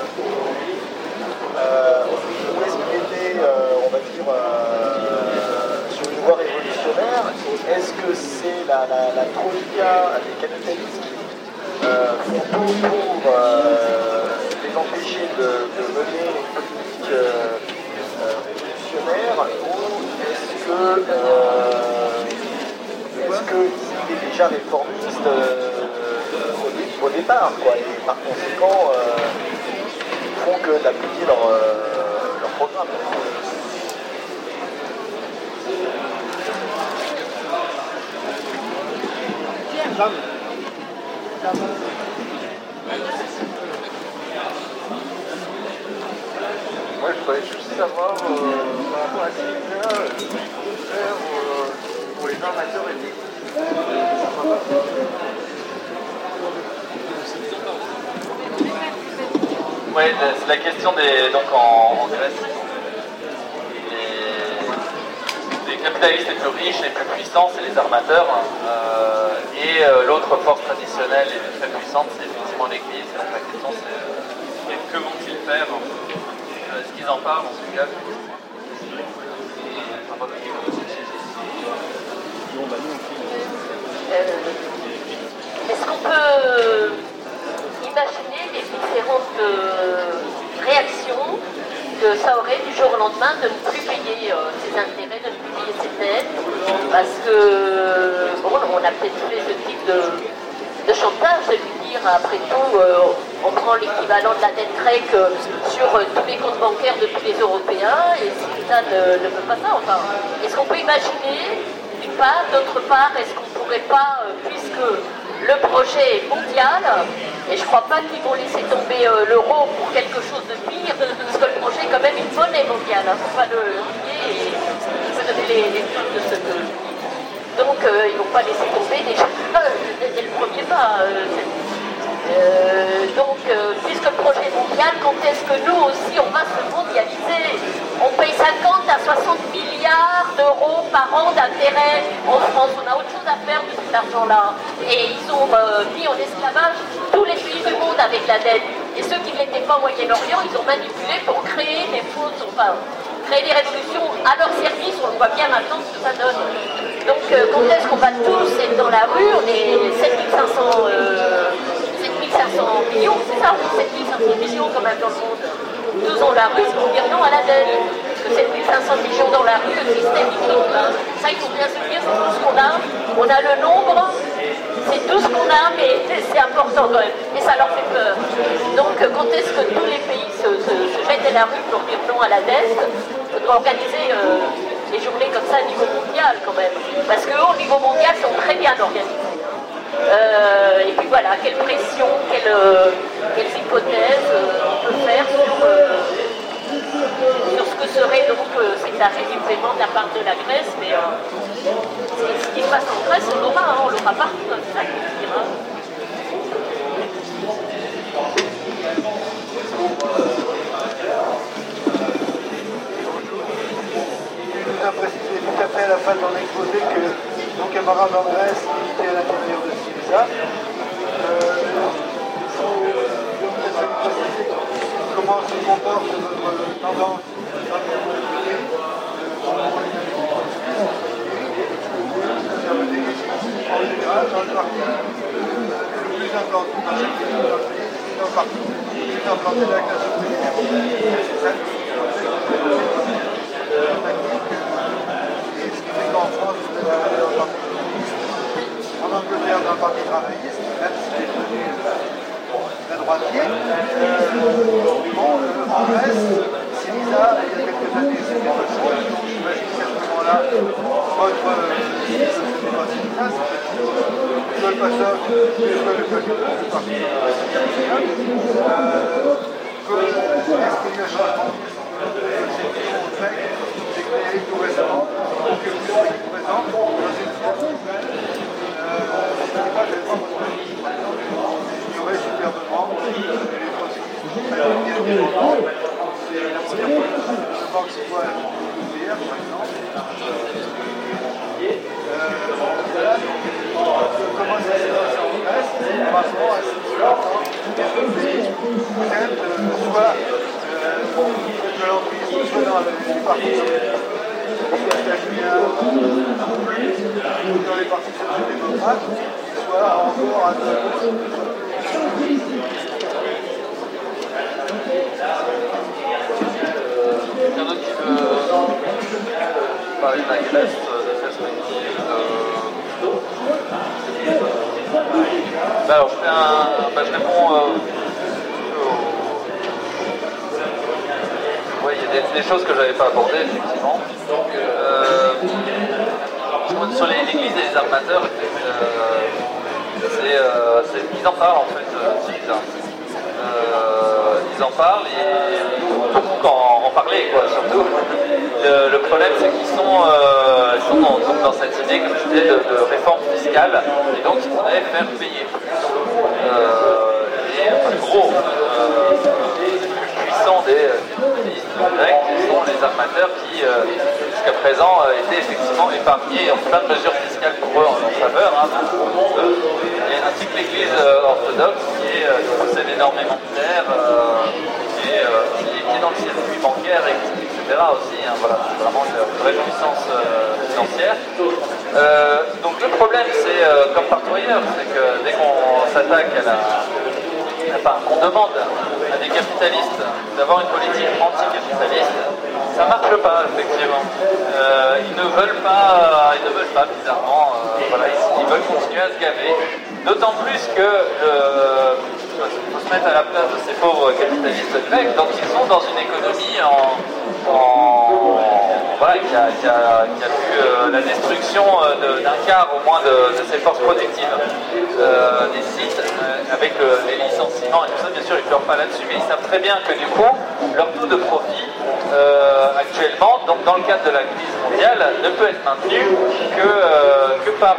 euh, ou est-ce qu'il était, euh, on va dire, euh, sur une voie révolutionnaire? Est-ce que c'est la, la, la troïka des capitalistes qui euh, font tout pour euh, les empêcher de, de mener une politique euh, euh, révolutionnaire, ou est-ce que euh, est-ce qu'il est déjà réformiste euh, au, au départ, quoi, et par conséquent euh, ils font que d'appliquer leur, euh, leur programme. Moi, je voudrais juste savoir, euh, par rapport à Syriza, ce qu'il faut faire euh, pour les armateurs et les... Oui, c'est la question des. Donc en, en Grèce, les, les capitalistes les plus riches, les plus puissants, c'est les armateurs. Euh, et euh, l'autre force traditionnelle et très puissante, c'est effectivement l'Église. Donc la question, c'est que vont-ils faire? Est-ce qu'ils en parlent en tout cas? Euh, Est-ce qu'on peut imaginer les différentes euh, réactions que ça aurait du jour au lendemain de ne plus payer euh, ses intérêts, de ne plus payer ses dettes, parce que bon, on a peut-être fait ce type de, de chantage, de lui dire après tout euh, on prend l'équivalent de la dette grecque euh, sur euh, tous les comptes bancaires de tous les Européens, et si l'État ne, ne veut pas ça, enfin, est-ce qu'on peut imaginer d'une part, d'autre part, est-ce qu'on ne pourrait pas, euh, puisque le projet est mondial, et je ne crois pas qu'ils vont laisser tomber euh, l'euro pour quelque chose de pire, parce que le projet est quand même une monnaie mondiale, il hein, ne faut pas le nier, et il faut donner les, les preuves de ce que je dis. Donc euh, ils ne vont pas laisser tomber déjà dès, dès le premier pas. Euh, euh, donc euh, puisque le projet est mondial, quand est-ce que nous aussi on va se mondialiser? On paye cinquante à soixante milliards d'euros par an d'intérêt en France. On a autre chose à faire de cet argent-là. Et ils ont euh, mis en esclavage tous les pays du monde avec la dette. Et ceux qui ne l'étaient pas au Moyen-Orient, ils ont manipulé pour créer des fausses, enfin, créer des révolutions à leur service. On le voit bien maintenant ce que ça donne. Donc euh, quand est-ce qu'on va tous être dans la rue? On est sept mille cinq cents millions, c'est ça? sept mille cinq cents millions quand même dans le monde. Tous ont la rue pour dire non à la dette. Parce que sept mille cinq cents millions dans la rue, le système il tombe. Hein. Ça, il faut bien se dire, c'est tout ce qu'on a. On a le nombre, c'est tout ce qu'on a, mais c'est important quand même. Et ça leur fait peur. Donc, quand est-ce que tous les pays se, se, se jettent à la rue pour dire non à la dette? On doit organiser euh, des journées comme ça au niveau mondial quand même. Parce qu'au niveau mondial, ils sont très bien organisés. Euh, et puis voilà, quelle pression, quelle, euh, quelles hypothèses euh, on peut faire sur, euh, sur ce que serait donc euh, cet arrêt du paiement de la part de la Grèce. Mais euh, ce qui se passe en Grèce, on l'aura, hein, on l'aura partout, hein, c'est ça qu'il faut dire. Hein. Je vous ai précisé tout à fait à la fin de mon exposé que nos camarades en Grèce étaient à l'intérieur de Syriza. Euh, il faut peut-être préciser comment se comporte notre tendance dans le monde. En général, dans le parti le plus implanté dans le pays, dans le parti le plus implanté de la classe ouvrière. C'est ça qui en France, vous êtes allé dans le parti communiste, en Angleterre dans le parti travailliste, même si c'est devenu très droitier. Euh, bon, euh, en Grèce, Syriza, il y a quelques quelques années, c'était pas ça. Donc j'imagine qu'à ce moment-là, votre débat féminin, c'était soit le passage, soit le passage du parti républicain. Est-ce qu'il y a un changement de sélection au grec, c'est créé tout récemment, donc que vous êtes présent dans une sélection. Moi, je ne sais pas votre avis. Il y aurait superbement les processus très bien développés. C'est la première fois que je pense que c'est quoi la nucléaire, par exemple. Voilà, donc comment ça s'est passé en Grèce par rapport à cette histoire. Peut-être soit de l'emprise, soit dans les partis italiens, dans les partis social-démocrates, soit encore à d'autres. Quelqu'un d'autre qui veut parler de la Grèce, de perspective de... Ben alors je fais un... Ben je réponds... Euh... Oui, il y a des, des choses que je n'avais pas abordées, effectivement. Euh, sur l'église des armateurs, euh, c'est, euh, ils en parlent en fait, euh, euh, ils en parlent et beaucoup en, en parler, quoi, surtout. Le, le problème, c'est qu'ils sont, euh, ils sont dans, donc dans cette idée, comme je disais, de, de réforme fiscale, et donc ils voudraient faire payer euh, les plus gros. Euh, des capitalistes grecs, qui sont les armateurs qui, euh, jusqu'à présent, euh, étaient effectivement épargnés en plein de mesures fiscales pour eux en leur faveur. Hein, euh, et ainsi que l'Église euh, orthodoxe qui, est, euh, qui possède énormément de terres, euh, et, euh, qui, qui est dans le circuit bancaire, et, et cetera aussi. Hein, voilà, c'est vraiment une vraie puissance euh, financière. Euh, donc le problème, c'est euh, comme partout ailleurs, c'est que dès qu'on s'attaque à la... Enfin, on demande à des capitalistes d'avoir une politique anticapitaliste, ça ne marche pas, effectivement. Euh, ils ne veulent pas, ils ne veulent pas, bizarrement, euh, voilà, ils, ils veulent continuer à se gaver. D'autant plus que il faut se mettre à la place de ces pauvres capitalistes grecs, donc ils sont dans une économie en, en voilà, qui a, qui a, qui a vu euh, la destruction euh, d'un quart au moins de, de ses forces productives euh, des sites, euh, avec euh, les licenciements et tout ça. Bien sûr, ils ne pleurent pas là-dessus, mais ils savent très bien que du coup, leur taux de profit euh, actuellement, donc dans le cadre de la crise mondiale, ne peut être maintenu que, euh, que par,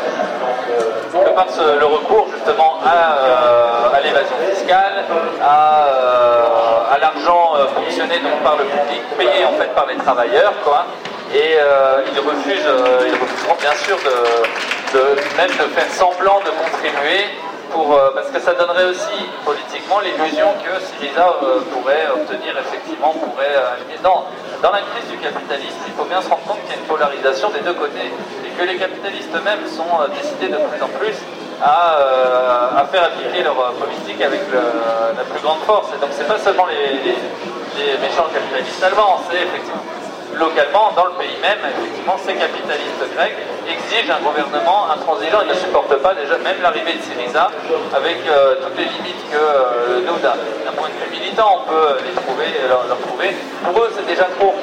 euh, que par ce, le recours justement à, euh, à l'évasion fiscale, à, euh, à l'argent euh, fonctionné donc par le public, payé en fait par les travailleurs, quoi. Et euh, ils refusent, euh, ils refuseront bien sûr de, de même de faire semblant de contribuer. Pour, euh, parce que ça donnerait aussi politiquement l'illusion que Syriza euh, pourrait obtenir effectivement, pourrait euh, non, dans la crise du capitalisme, il faut bien se rendre compte qu'il y a une polarisation des deux côtés et que les capitalistes eux-mêmes sont euh, décidés de plus en plus à, euh, à faire appliquer leur euh, politique avec le, la plus grande force. Et donc c'est pas seulement les, les, les méchants capitalistes allemands, c'est effectivement localement, dans le pays même, effectivement, ces capitalistes grecs exigent un gouvernement intransigeant. Ils ne supportent pas déjà même l'arrivée de Syriza, avec euh, toutes les limites que euh, nous, d'un, d'un point de vue militant, on peut les trouver, leur, leur trouver. Pour eux, c'est déjà trop.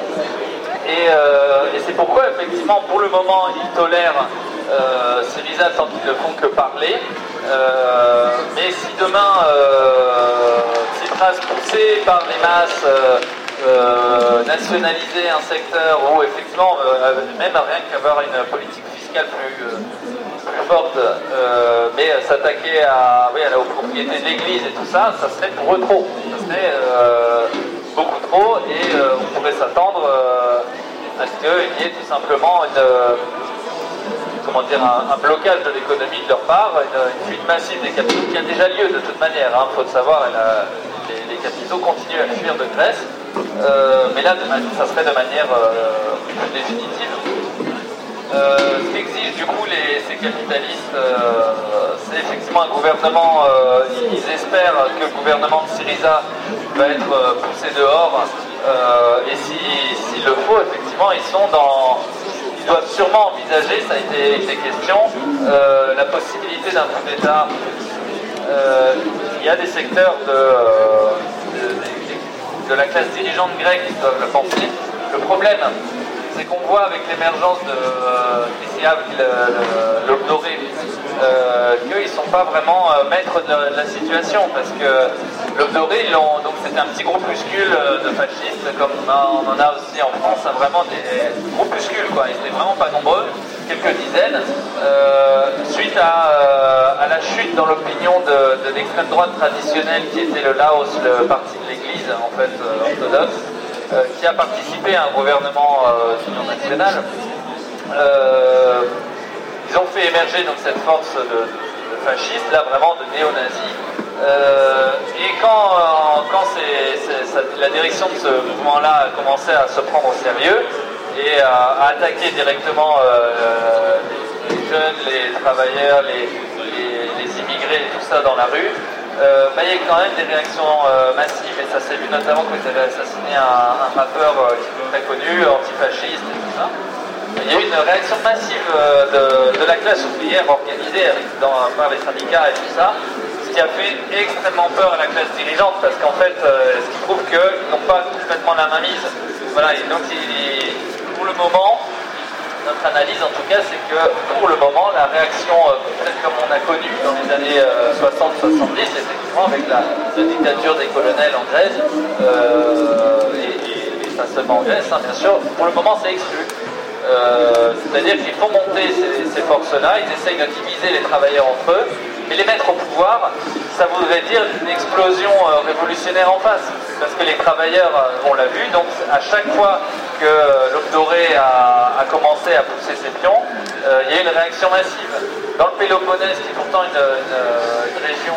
Et, euh, et c'est pourquoi, effectivement, pour le moment, ils tolèrent euh, Syriza tant qu'ils ne font que parler. Euh, mais si demain, euh, Tsipras, poussé par les masses, euh, Euh, nationaliser un secteur où effectivement, euh, même rien qu'avoir une politique fiscale plus, euh, plus forte, euh, mais s'attaquer à, oui, à la propriété de l'église et tout ça, ça serait pour eux trop. Ça serait euh, beaucoup trop et euh, on pourrait s'attendre euh, à ce qu'il y ait tout simplement une, euh, comment dire, un, un blocage de l'économie de leur part, une, une fuite massive des capitaux qui a déjà lieu de toute manière, il hein, faut le savoir, elle a, les, les capitaux continuent à fuir de Grèce. Euh, mais là, ça serait de manière euh, plus définitive. Euh, ce qu'exigent du coup les, ces capitalistes, euh, c'est effectivement un gouvernement, euh, ils espèrent que le gouvernement de Syriza va être euh, poussé dehors, euh, et s'il si, si le faut, effectivement, ils sont dans... Ils doivent sûrement envisager, ça a été, été question, euh, la possibilité d'un coup d'État. Euh, il y a des secteurs de... de, de de la classe dirigeante grecque qui doivent le penser, le problème, c'est qu'on voit avec l'émergence de euh, Christian, l'Aube dorée, euh, qu'ils ne sont pas vraiment euh, maîtres de, de la situation, parce que l'Aube dorée, donc c'était un petit groupuscule de fascistes, comme on en a aussi en France, hein, vraiment des groupuscules, quoi. Ils n'étaient vraiment pas nombreux, quelques dizaines, euh, suite à, euh, à la chute dans l'opinion de, de l'extrême droite traditionnelle qui était le Laos, le parti de l'Église en fait euh, orthodoxe, euh, qui a participé à un gouvernement euh, d'union nationale. Euh, ils ont fait émerger donc cette force de, de fascistes, là vraiment de néo-nazis. Euh, et quand, euh, quand c'est, c'est, ça, la direction de ce mouvement-là a commencé à se prendre au sérieux et à, à attaquer directement euh, les, les jeunes, les travailleurs, les, les, les immigrés, tout ça dans la rue, euh, bah, il y a quand même des réactions euh, massives, et ça s'est vu notamment quand ils avaient assassiné un, un rappeur euh, qui était très connu, antifasciste et tout ça. Il y a eu une réaction massive euh, de, de la classe ouvrière organisée avec, dans, par les syndicats et tout ça, ce qui a fait extrêmement peur à la classe dirigeante, parce qu'en fait, euh, ce qui prouve qu'ils n'ont pas complètement la main mise. Voilà, et donc il, pour le moment, notre analyse en tout cas, c'est que pour le moment, la réaction, euh, peut-être comme on a connu dans les années euh, soixante soixante-dix, effectivement, avec la, la dictature des colonels en Grèce, euh, et, et, et pas seulement en Grèce, hein, bien sûr, pour le moment, c'est exclu. Euh, c'est-à-dire qu'il faut monter ces, ces forces-là, ils essayent de diviser les travailleurs entre eux, mais les mettre au pouvoir, ça voudrait dire une explosion euh, révolutionnaire en face, parce que les travailleurs, euh, on l'a vu, donc à chaque fois que euh, l'Aube dorée a, a commencé à pousser ses pions, euh, il y a eu une réaction massive. Dans le Péloponnèse, qui est pourtant une, une, une région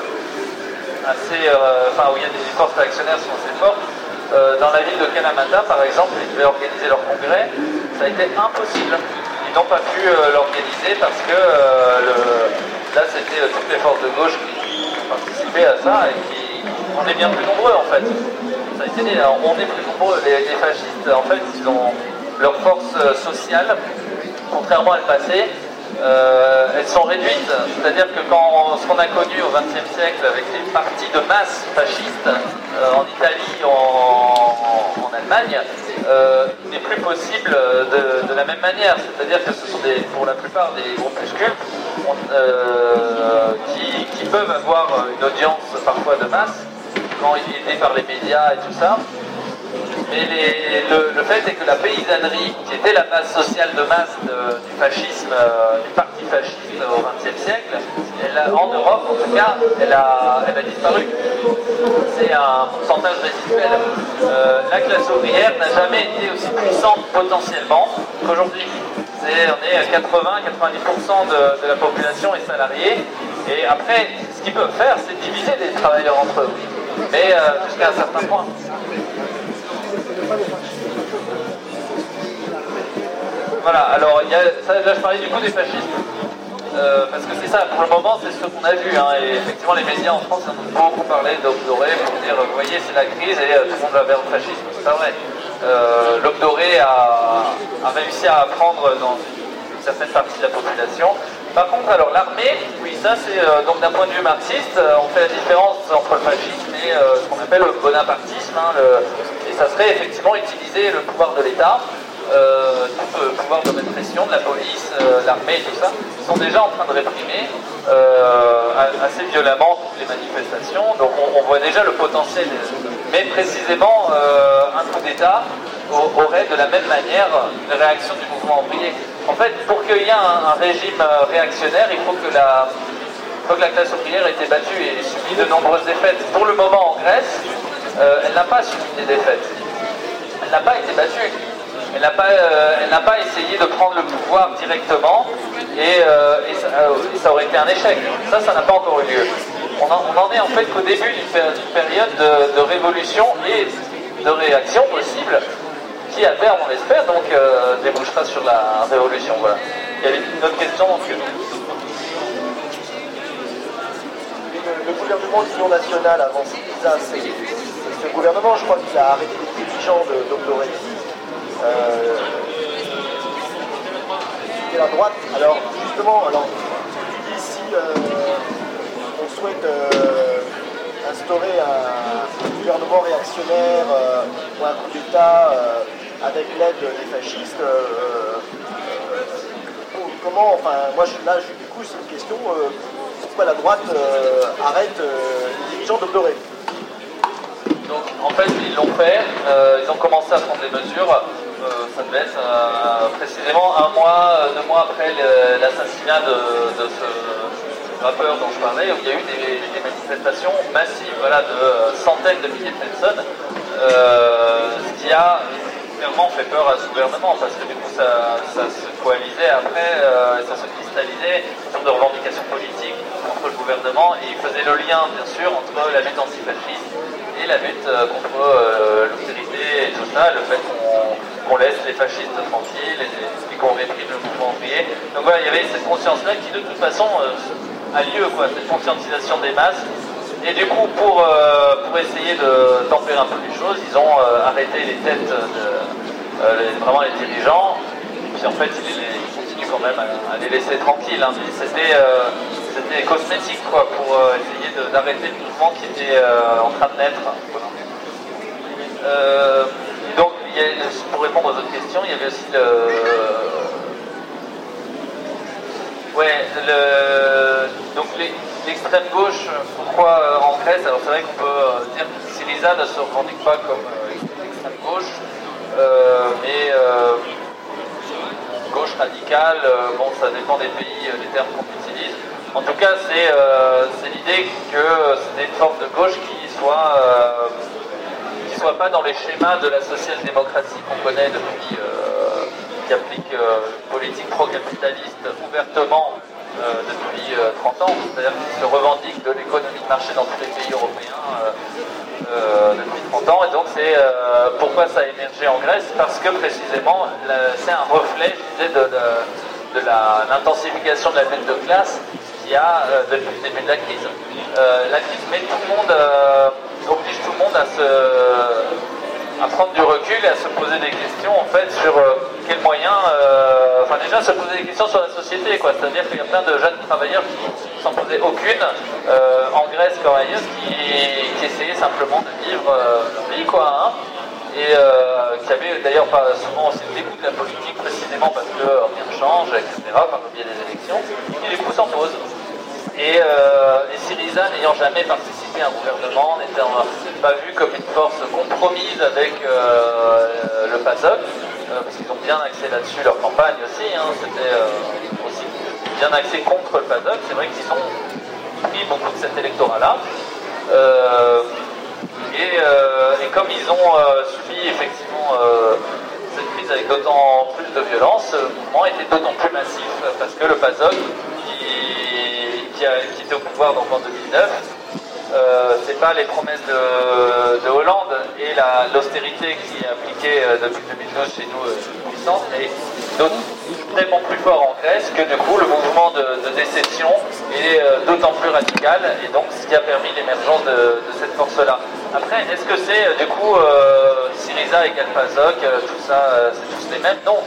euh, assez, euh, enfin où il y a des forces réactionnaires qui sont assez fortes, Euh, dans la ville de Kalamata, par exemple, ils devaient organiser leur congrès, ça a été impossible. Ils n'ont pas pu euh, l'organiser parce que euh, le, là, c'était euh, toutes les forces de gauche qui participaient à ça et qui, on est bien plus nombreux en fait. Ça a été dit, on est plus nombreux. Les, les fascistes, en fait, ils ont leur force sociale, contrairement à le passé. Euh, elles sont réduites, c'est-à-dire que quand on, ce qu'on a connu au vingtième siècle avec les partis de masse fascistes euh, en Italie, en, en Allemagne, euh, n'est plus possible de, de la même manière, c'est-à-dire que ce sont des, pour la plupart des groupuscules euh, qui, qui peuvent avoir une audience parfois de masse, quand il est aidé par les médias et tout ça. Mais les, le, le fait est que la paysannerie, qui était la base sociale de masse de, du fascisme, euh, du parti fasciste au vingtième siècle, elle a, en Europe en tout cas, elle a, elle a disparu. C'est un pourcentage résiduel. Euh, la classe ouvrière n'a jamais été aussi puissante potentiellement qu'aujourd'hui. C'est, on est à quatre-vingts à quatre-vingt-dix pour cent de, de la population est salariée. Et après, ce qu'ils peuvent faire, c'est diviser les travailleurs entre eux. Mais euh, jusqu'à un certain point. Voilà, alors il y a, ça, là je parlais du coup des fascistes, euh, parce que c'est ça, pour le moment c'est ce qu'on a vu, hein, et effectivement les médias en France en ont beaucoup parlé d'Aube dorée pour dire, vous voyez c'est la crise et euh, tout le monde va vers le fascisme, c'est pas vrai. Euh, L'Aube dorée a, a réussi à apprendre dans une certaine partie de la population. Par contre, alors l'armée, oui ça c'est, euh, donc d'un point de vue marxiste, euh, on fait la différence entre le fascisme et euh, ce qu'on appelle le bonapartisme, hein, le, et ça serait effectivement utiliser le pouvoir de l'État. Euh, tout le pouvoir de répression, de la police, euh, l'armée et tout ça, sont déjà en train de réprimer euh, assez violemment toutes les manifestations. Donc on, on voit déjà le potentiel. Mais précisément, euh, un coup d'État aurait de la même manière une réaction du mouvement ouvrier. En fait, pour qu'il y ait un, un régime réactionnaire, il faut que la, il faut que la classe ouvrière ait été battue et subit de nombreuses défaites. Pour le moment en Grèce, euh, elle n'a pas subi des défaites. Elle n'a pas été battue. Elle n'a pas, euh, pas essayé de prendre le pouvoir directement et, euh, et, ça, euh, et ça aurait été un échec. Ça, ça n'a pas encore eu lieu. On en, on en est en fait qu'au début d'une période de, de révolution et de réaction possible qui, à terme, on l'espère, donc euh, débouchera sur la révolution. Voilà. Il y avait une autre question donc, le, le gouvernement d'union nationale avant Syriza, c'est ce gouvernement, je crois qu'il a arrêté les dirigeants de d'Aube dorée. Euh, et la droite, alors justement, alors, tu dis si euh, on souhaite euh, instaurer un, un gouvernement réactionnaire euh, ou un coup d'État, euh, avec l'aide des fascistes. Euh, comment, enfin, moi je, là, je, du coup, c'est une question, euh, pourquoi la droite euh, arrête euh, les dirigeants de pleurer? Donc, en fait, ils l'ont fait, euh, ils ont commencé à prendre des mesures, euh, ça devait être euh, précisément un mois, deux mois après l'assassinat de, de ce rappeur dont je parlais, où il y a eu des, des manifestations massives, voilà, de centaines de milliers de personnes, euh, ce qui a clairement fait peur à ce gouvernement, parce que du coup ça, ça se coalisait après, euh, ça se cristallisait sur des revendications politiques contre le gouvernement, et il faisait le lien bien sûr entre la lutte antifasciste et la lutte euh, contre euh, l'austérité et tout ça, le fait qu'on qu'on laisse les fascistes tranquilles et, et qu'on réprime le mouvement ouvrier. Donc voilà, il y avait cette conscience-là qui de toute façon euh, a lieu, quoi, cette conscientisation des masses. Et du coup, pour, euh, pour essayer de tempérer un peu les choses, ils ont euh, arrêté les têtes de euh, les, vraiment les dirigeants. Et puis en fait, ils, les, ils continuent quand même à, à les laisser tranquilles. Hein. C'était euh, c'était cosmétique, quoi, pour euh, essayer d'arrêter le mouvement qui était euh, en train de naître. Euh, donc, il y a, pour répondre aux autres questions, il y avait aussi le... Ouais, le... donc l'extrême gauche, pourquoi euh, en Grèce? Alors c'est vrai qu'on peut euh, dire que Syriza ne se revendique pas comme euh, extrême gauche, euh, mais euh, gauche radicale, euh, bon ça dépend des pays, euh, les termes qu'on utilise. En tout cas, c'est euh, l'idée que c'était une forme de gauche qui soit... Euh, soit pas dans les schémas de la social-démocratie qu'on connaît depuis, euh, qui applique euh, une politique pro-capitaliste ouvertement euh, depuis euh, trente ans, c'est-à-dire qu'il se revendique de l'économie de marché dans tous les pays européens euh, euh, depuis trente ans, et donc c'est euh, pourquoi ça a émergé en Grèce, parce que précisément c'est un reflet, je disais, de, de, de l'intensification de la lutte de classe qu'il y a euh, depuis le début de la crise. Euh, la crise met tout le monde... Euh, oblige tout le monde à, se, à prendre du recul et à se poser des questions en fait sur euh, quels moyens, euh, enfin déjà se poser des questions sur la société, quoi. C'est-à-dire qu'il y a plein de jeunes travailleurs qui s'en posaient aucune euh, en Grèce comme ailleurs, qui, qui essayaient simplement de vivre euh, leur vie, quoi, hein, et euh, qui avaient d'ailleurs pas souvent aussi le dégoût de la politique précisément parce que euh, rien ne change, et cetera, par le biais des élections, et du coup s'en posent. Et, euh, et Syriza, n'ayant jamais participé à un gouvernement, n'étant pas vu comme une force compromise avec euh, le PASOK, euh, parce qu'ils ont bien axé là-dessus leur campagne aussi, hein, c'était euh, aussi bien axé contre le PASOK, c'est vrai qu'ils ont pris beaucoup de cet électorat-là. Euh, et, euh, et comme ils ont euh, subi effectivement euh, cette crise avec d'autant plus de violence, le mouvement était d'autant plus massif, parce que le PASOK, Qui, a, qui était au pouvoir donc en deux mille neuf, euh, c'est pas les promesses de, de Hollande et l'austérité qui est appliquée euh, depuis deux mille douze chez nous euh, puissante, mais tellement plus fort en Grèce que du coup le mouvement de, de décession est euh, d'autant plus radical, et donc ce qui a permis l'émergence de, de cette force-là. Après, est-ce que c'est euh, du coup euh, Syriza égale PASOK, euh, tout ça, euh, c'est tous les mêmes? Non.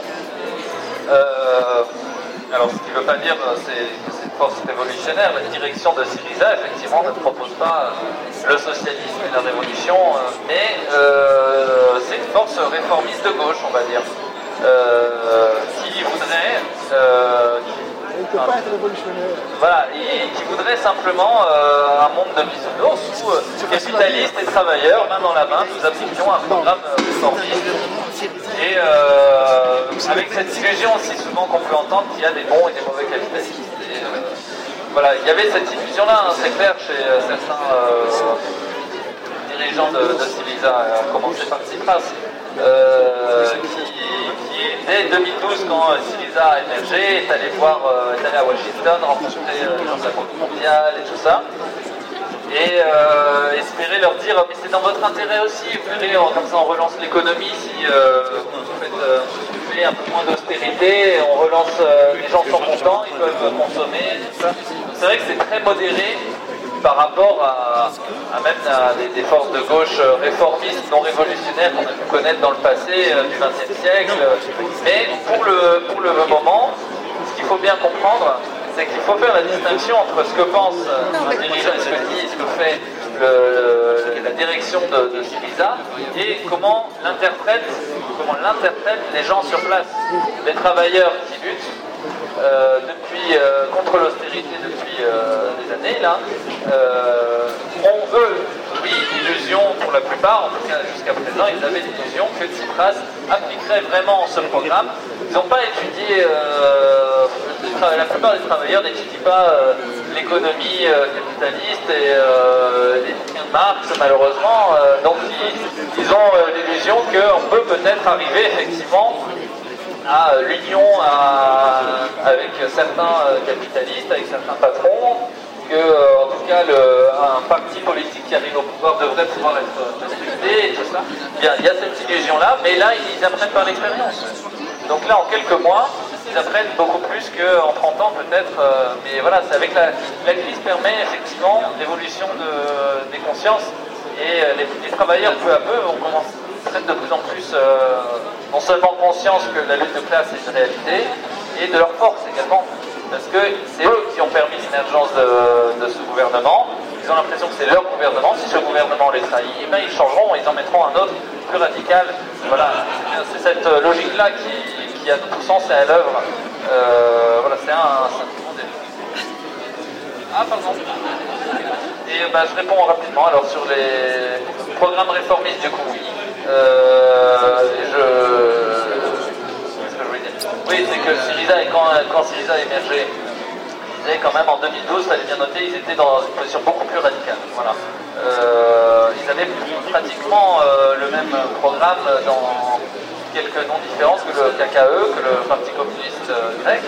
Euh, alors ce qui ne veut pas dire euh, c'est force révolutionnaire. La direction de Syriza, effectivement, ne propose pas le socialisme et la révolution, mais euh, c'est une force réformiste de gauche, on va dire, euh, qui voudrait... Euh, Elle ne peut pas être révolutionnaire. Voilà, et qui voudrait simplement euh, un monde de bisounours où euh, capitalistes et travailleurs, main dans la main, nous appliquions un programme réformiste. Et euh, avec cette illusion aussi souvent qu'on peut entendre qu'il y a des bons et des mauvais capitalistes. Et, euh, voilà, il y avait cette illusion-là, hein, c'est clair, chez euh, certains euh, dirigeants de, de Syriza, à commencer par Tsipras, euh, qui, qui, dès deux mille douze, quand euh, Syriza a émergé, est allé voir, euh, est allé à Washington, rencontrer euh, les gens de la Banque mondiale et tout ça, et euh, espérer leur dire mais c'est dans votre intérêt aussi, vous verrez, comme ça on relance l'économie si euh, vous faites euh, un peu moins d'austérité, on relance, euh, les gens sont contents, ils peuvent consommer, tout ça. C'est vrai que c'est très modéré par rapport à, à même à des, des forces de gauche réformistes, non révolutionnaires qu'on a pu connaître dans le passé euh, du vingtième siècle. Mais pour le, pour le moment, ce qu'il faut bien comprendre, c'est qu'il faut faire la distinction entre ce que pense un dirigeant et ce que dit, ce que fait le, le, la direction de, de Syriza et comment l'interprètent, comment l'interprètent les gens sur place, les travailleurs qui luttent euh, depuis euh, contre l'austérité depuis euh, des années là, euh, ont eux, oui, l'illusion pour la plupart, en tout cas jusqu'à présent, ils avaient l'illusion que Tsipras appliquerait vraiment ce programme. Ils n'ont pas étudié, euh, la plupart des travailleurs n'étudient pas euh, l'économie euh, capitaliste et euh, les bouquins de Marx, malheureusement. Euh, donc ils, ils ont euh, l'illusion qu'on peut peut-être arriver effectivement à euh, l'union avec certains euh, capitalistes, avec certains patrons, que euh, en tout cas le, un parti politique qui arrive au pouvoir devrait pouvoir être respecté et tout ça. Bien, il y a cette illusion-là, mais là ils apprennent par l'expérience. Donc là, en quelques mois, ils apprennent beaucoup plus qu'en trente ans peut-être, euh, mais voilà, c'est avec la, la crise permet effectivement l'évolution de, des consciences et euh, les, les travailleurs peu à peu vont commencer à prendre de plus en plus euh, non seulement conscience que la lutte de classe est une réalité, et de leur force également, parce que c'est eux qui ont permis l'émergence de, de ce gouvernement. Ils ont l'impression que c'est leur gouvernement. Si ce gouvernement les trahit, eh bien, ils changeront, ils en mettront un autre plus radical. Voilà, c'est cette logique-là qui, qui a tout sens et à l'œuvre. Euh, voilà, c'est un sentiment des... Ah, pardon. Et bah, je réponds rapidement. Alors, sur les programmes réformistes, du coup, oui. Euh, je... Qu'est-ce que je voulais dire? Oui, c'est que Syriza, quand, quand Syriza a émergé, quand même en deux mille douze, il fallait bien noter, ils étaient dans une position beaucoup plus radicale. Voilà. Euh, ils avaient pratiquement euh, le même programme dans quelques non-différences que le K K E, que le Parti communiste euh, grec,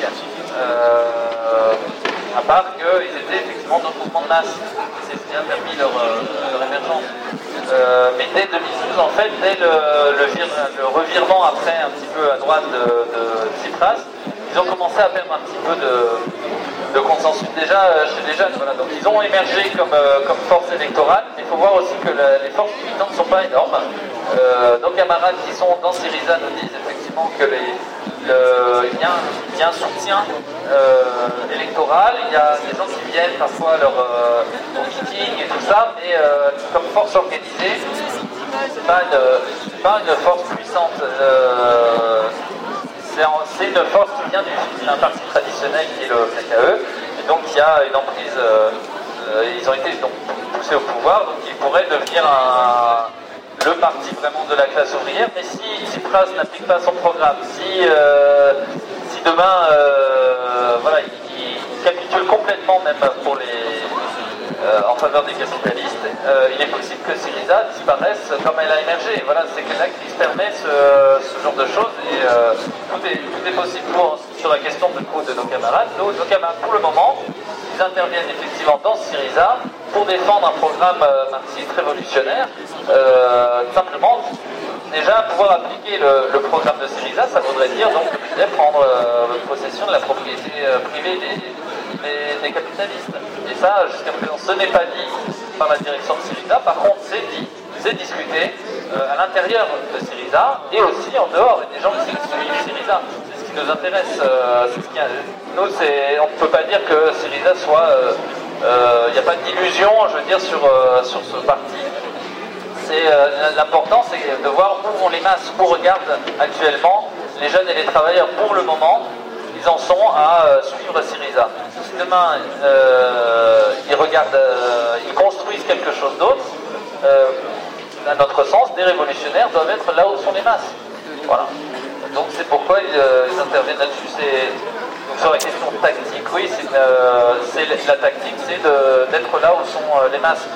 euh, à part qu'ils étaient effectivement dans le mouvement de masse. C'est ce qui a permis leur, leur émergence. Euh, mais dès deux mille douze, en fait, dès le, le, vir, le revirement après un petit peu à droite de, de Tsipras, ils ont commencé à perdre un petit peu de, de consensus déjà euh, chez les jeunes. Voilà. Donc ils ont émergé comme, euh, comme force électorale. Il faut voir aussi que la, les forces militantes ne sont pas énormes. Euh, nos camarades qui sont dans Syriza nous disent effectivement que les, le, il, y a un, il y a un soutien euh, électoral. Il y a des gens qui viennent parfois leur, euh, au meeting et tout ça, mais euh, comme force organisée, c'est pas une, pas une force puissante. Euh, C'est une force qui vient d'un parti traditionnel qui est le K K E, et donc il y a une emprise, euh, euh, ils ont été donc, poussés au pouvoir, donc ils pourraient devenir un, le parti vraiment de la classe ouvrière, mais si Tsipras n'applique pas son programme, si, euh, si demain euh, voilà, il, il capitule complètement même pour les, euh, en faveur des capitalistes, euh, il est possible que Syriza disparaisse comme elle a émergé. Voilà, c'est que la crise permet ce, ce genre de choses et euh, tout, est, tout est possible pour, sur la question de, de nos camarades. Nos, nos camarades, pour le moment, ils interviennent effectivement dans Syriza pour défendre un programme euh, marxiste révolutionnaire. Euh, simplement, déjà, pouvoir appliquer le, le programme de Syriza, ça voudrait dire donc prendre euh, possession de la propriété euh, privée des, des, des capitalistes. Et ça, jusqu'à présent, ce n'est pas dit par la direction de Syriza. Par contre, c'est dit, c'est discuté euh, à l'intérieur de Syriza et aussi en dehors. Il y a des gens qui suivent Syriza. C'est ce qui nous intéresse. Euh, c'est ce qui a... Nous, c'est... on ne peut pas dire que Syriza soit... Il euh, n'y euh, a pas d'illusion, je veux dire, sur, euh, sur ce parti. C'est, euh, l'important, c'est de voir où vont les masses, où regardent actuellement les jeunes et les travailleurs. Pour le moment, ils en sont à euh, suivre Syriza. Si demain, euh, ils regardent, euh, ils construisent quelque chose d'autre, euh, à notre sens, des révolutionnaires doivent être là où sont les masses. Voilà. Donc c'est pourquoi ils, euh, ils interviennent là-dessus. C'est, donc sur la question tactique, oui, c'est, euh, c'est la tactique, c'est de, d'être là où sont euh, les masses.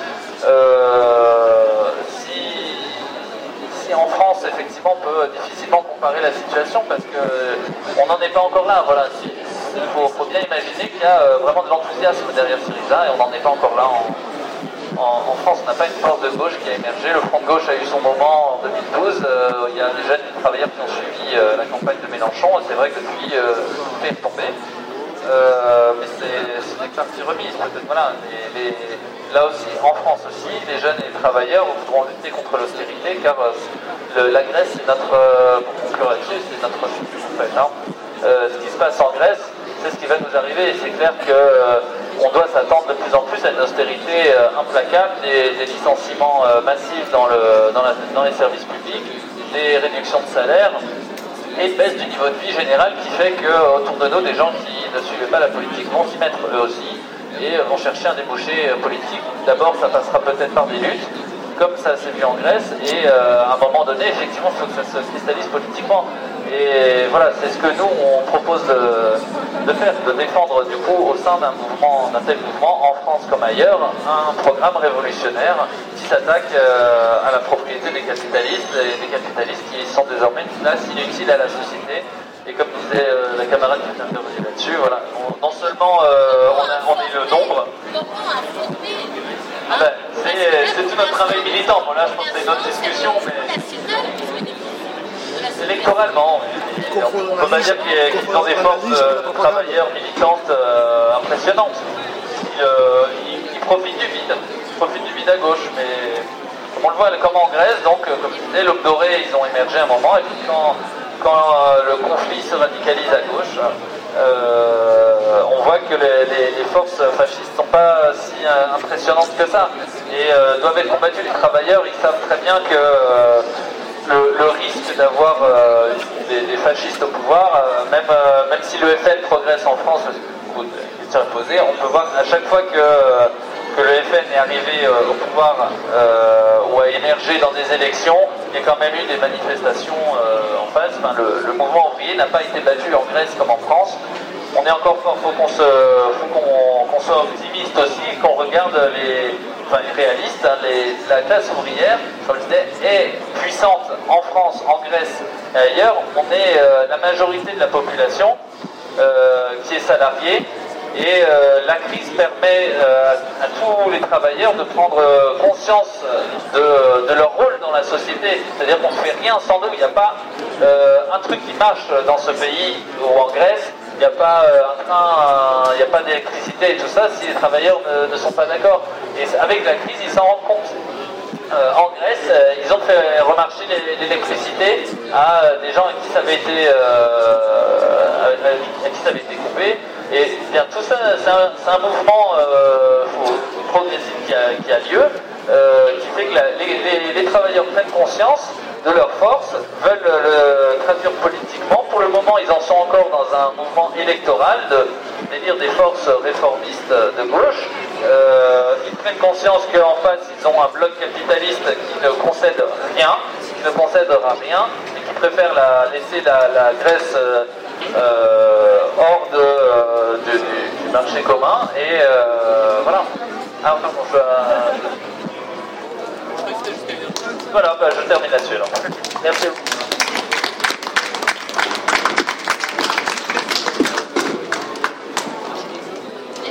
Euh, si, si en France, effectivement, on peut difficilement comparer la situation parce qu'on n'en est pas encore là. Voilà. Si, il faut, faut bien imaginer qu'il y a euh, vraiment de l'enthousiasme derrière Syriza et on n'en est pas encore là. En, en, en France, on n'a pas une force de gauche qui a émergé. Le Front de gauche a eu son moment en deux mille douze. Euh, il y a des jeunes travailleurs qui ont suivi euh, la campagne de Mélenchon. Et c'est vrai que depuis, euh, tout est retombé. Euh, mais c'est, c'est des parties remises. Peut-être, voilà, les, les, là aussi, en France aussi, les jeunes et les travailleurs voudront lutter contre l'austérité car euh, le, la Grèce, c'est notre, euh, pour conclure là-dessus, c'est notre futur en fait. Hein. Euh, ce qui se passe en Grèce, c'est ce qui va nous arriver. Et c'est clair que euh, on doit s'attendre de plus en plus à une austérité euh, implacable, des, des licenciements euh, massifs dans, le, dans, la, dans les services publics, des réductions de salaire et une baisse du niveau de vie général qui fait qu'autour de nous, des gens qui ne suivaient pas la politique vont s'y mettre eux aussi et vont chercher un débouché politique. D'abord, ça passera peut-être par des luttes, comme ça s'est vu en Grèce, et euh, à un moment donné, effectivement, il faut que ça se cristallise politiquement. Et voilà, c'est ce que nous, on propose de, de faire, de défendre du coup au sein d'un mouvement, d'un tel mouvement, en France comme ailleurs, un programme révolutionnaire qui s'attaque euh, à la propriété des capitalistes, et des capitalistes qui sont désormais une place inutile à la société. Et comme disait euh, la camarade qui est intervenue là-dessus, voilà, on, non seulement euh, on, a, on est le nombre, ben, c'est tout notre travail militant. Bon, là, je pense que c'est une autre discussion, mais électoralement, on peut pas dire qu'ils ont des forces de travailleurs militantes euh, impressionnantes. Ils, euh, ils, ils profitent du vide, ils profitent du vide à gauche, mais on le voit comme en Grèce, donc comme je disais, l'aube dorée, ils ont émergé un moment, et puis quand, quand euh, le conflit se radicalise à gauche, euh, on voit que les, les, les forces fascistes ne sont pas si euh, impressionnantes que ça, et euh, doivent être combattus. Les travailleurs, ils savent très bien que euh, Le, le risque d'avoir euh, des, des fascistes au pouvoir, euh, même, euh, même si le F N progresse en France, parce que beaucoup de questions à poser, on peut voir à chaque fois que, que le F N est arrivé euh, au pouvoir euh, ou a émergé dans des élections, il y a quand même eu des manifestations euh, en face. Enfin, le, le mouvement ouvrier n'a pas été battu en Grèce comme en France. On est encore fort, il faut qu'on se, faut qu'on, qu'on soit optimiste aussi, qu'on regarde les, enfin les réalistes, hein, les, la classe ouvrière, comme je disais, est puissante en France, en Grèce et ailleurs. On est euh, la majorité de la population euh, qui est salariée, et euh, la crise permet euh, à, à tous les travailleurs de prendre euh, conscience de, de leur rôle dans la société. C'est-à-dire qu'on ne fait rien sans nous. Il n'y a pas euh, un truc qui marche dans ce pays ou en Grèce. Il n'y a pas euh, un train, il n'y a pas d'électricité et tout ça si les travailleurs ne, ne sont pas d'accord. Et avec la crise, ils s'en rendent compte. Euh, en Grèce, euh, ils ont fait remarcher l'électricité à euh, des gens à qui ça avait été, euh, à, à qui ça avait été coupé. Et bien, tout ça, c'est un, un mouvement euh, progressif qui a, qui a lieu, euh, qui fait que la, les, les, les travailleurs prennent conscience de leur force, veulent le traduire politiquement. Pour le moment, ils en sont encore dans un mouvement électoral, de délire des forces réformistes de gauche. Euh, ils prennent conscience qu'en face, ils ont un bloc capitaliste qui ne concède rien, qui ne concèdera rien, et qui préfère la, laisser la, la Grèce euh, hors de, euh, de, du, du marché commun. Et euh, voilà. Ah, pardon, je, je... Voilà, bah, je termine là-dessus. Merci beaucoup.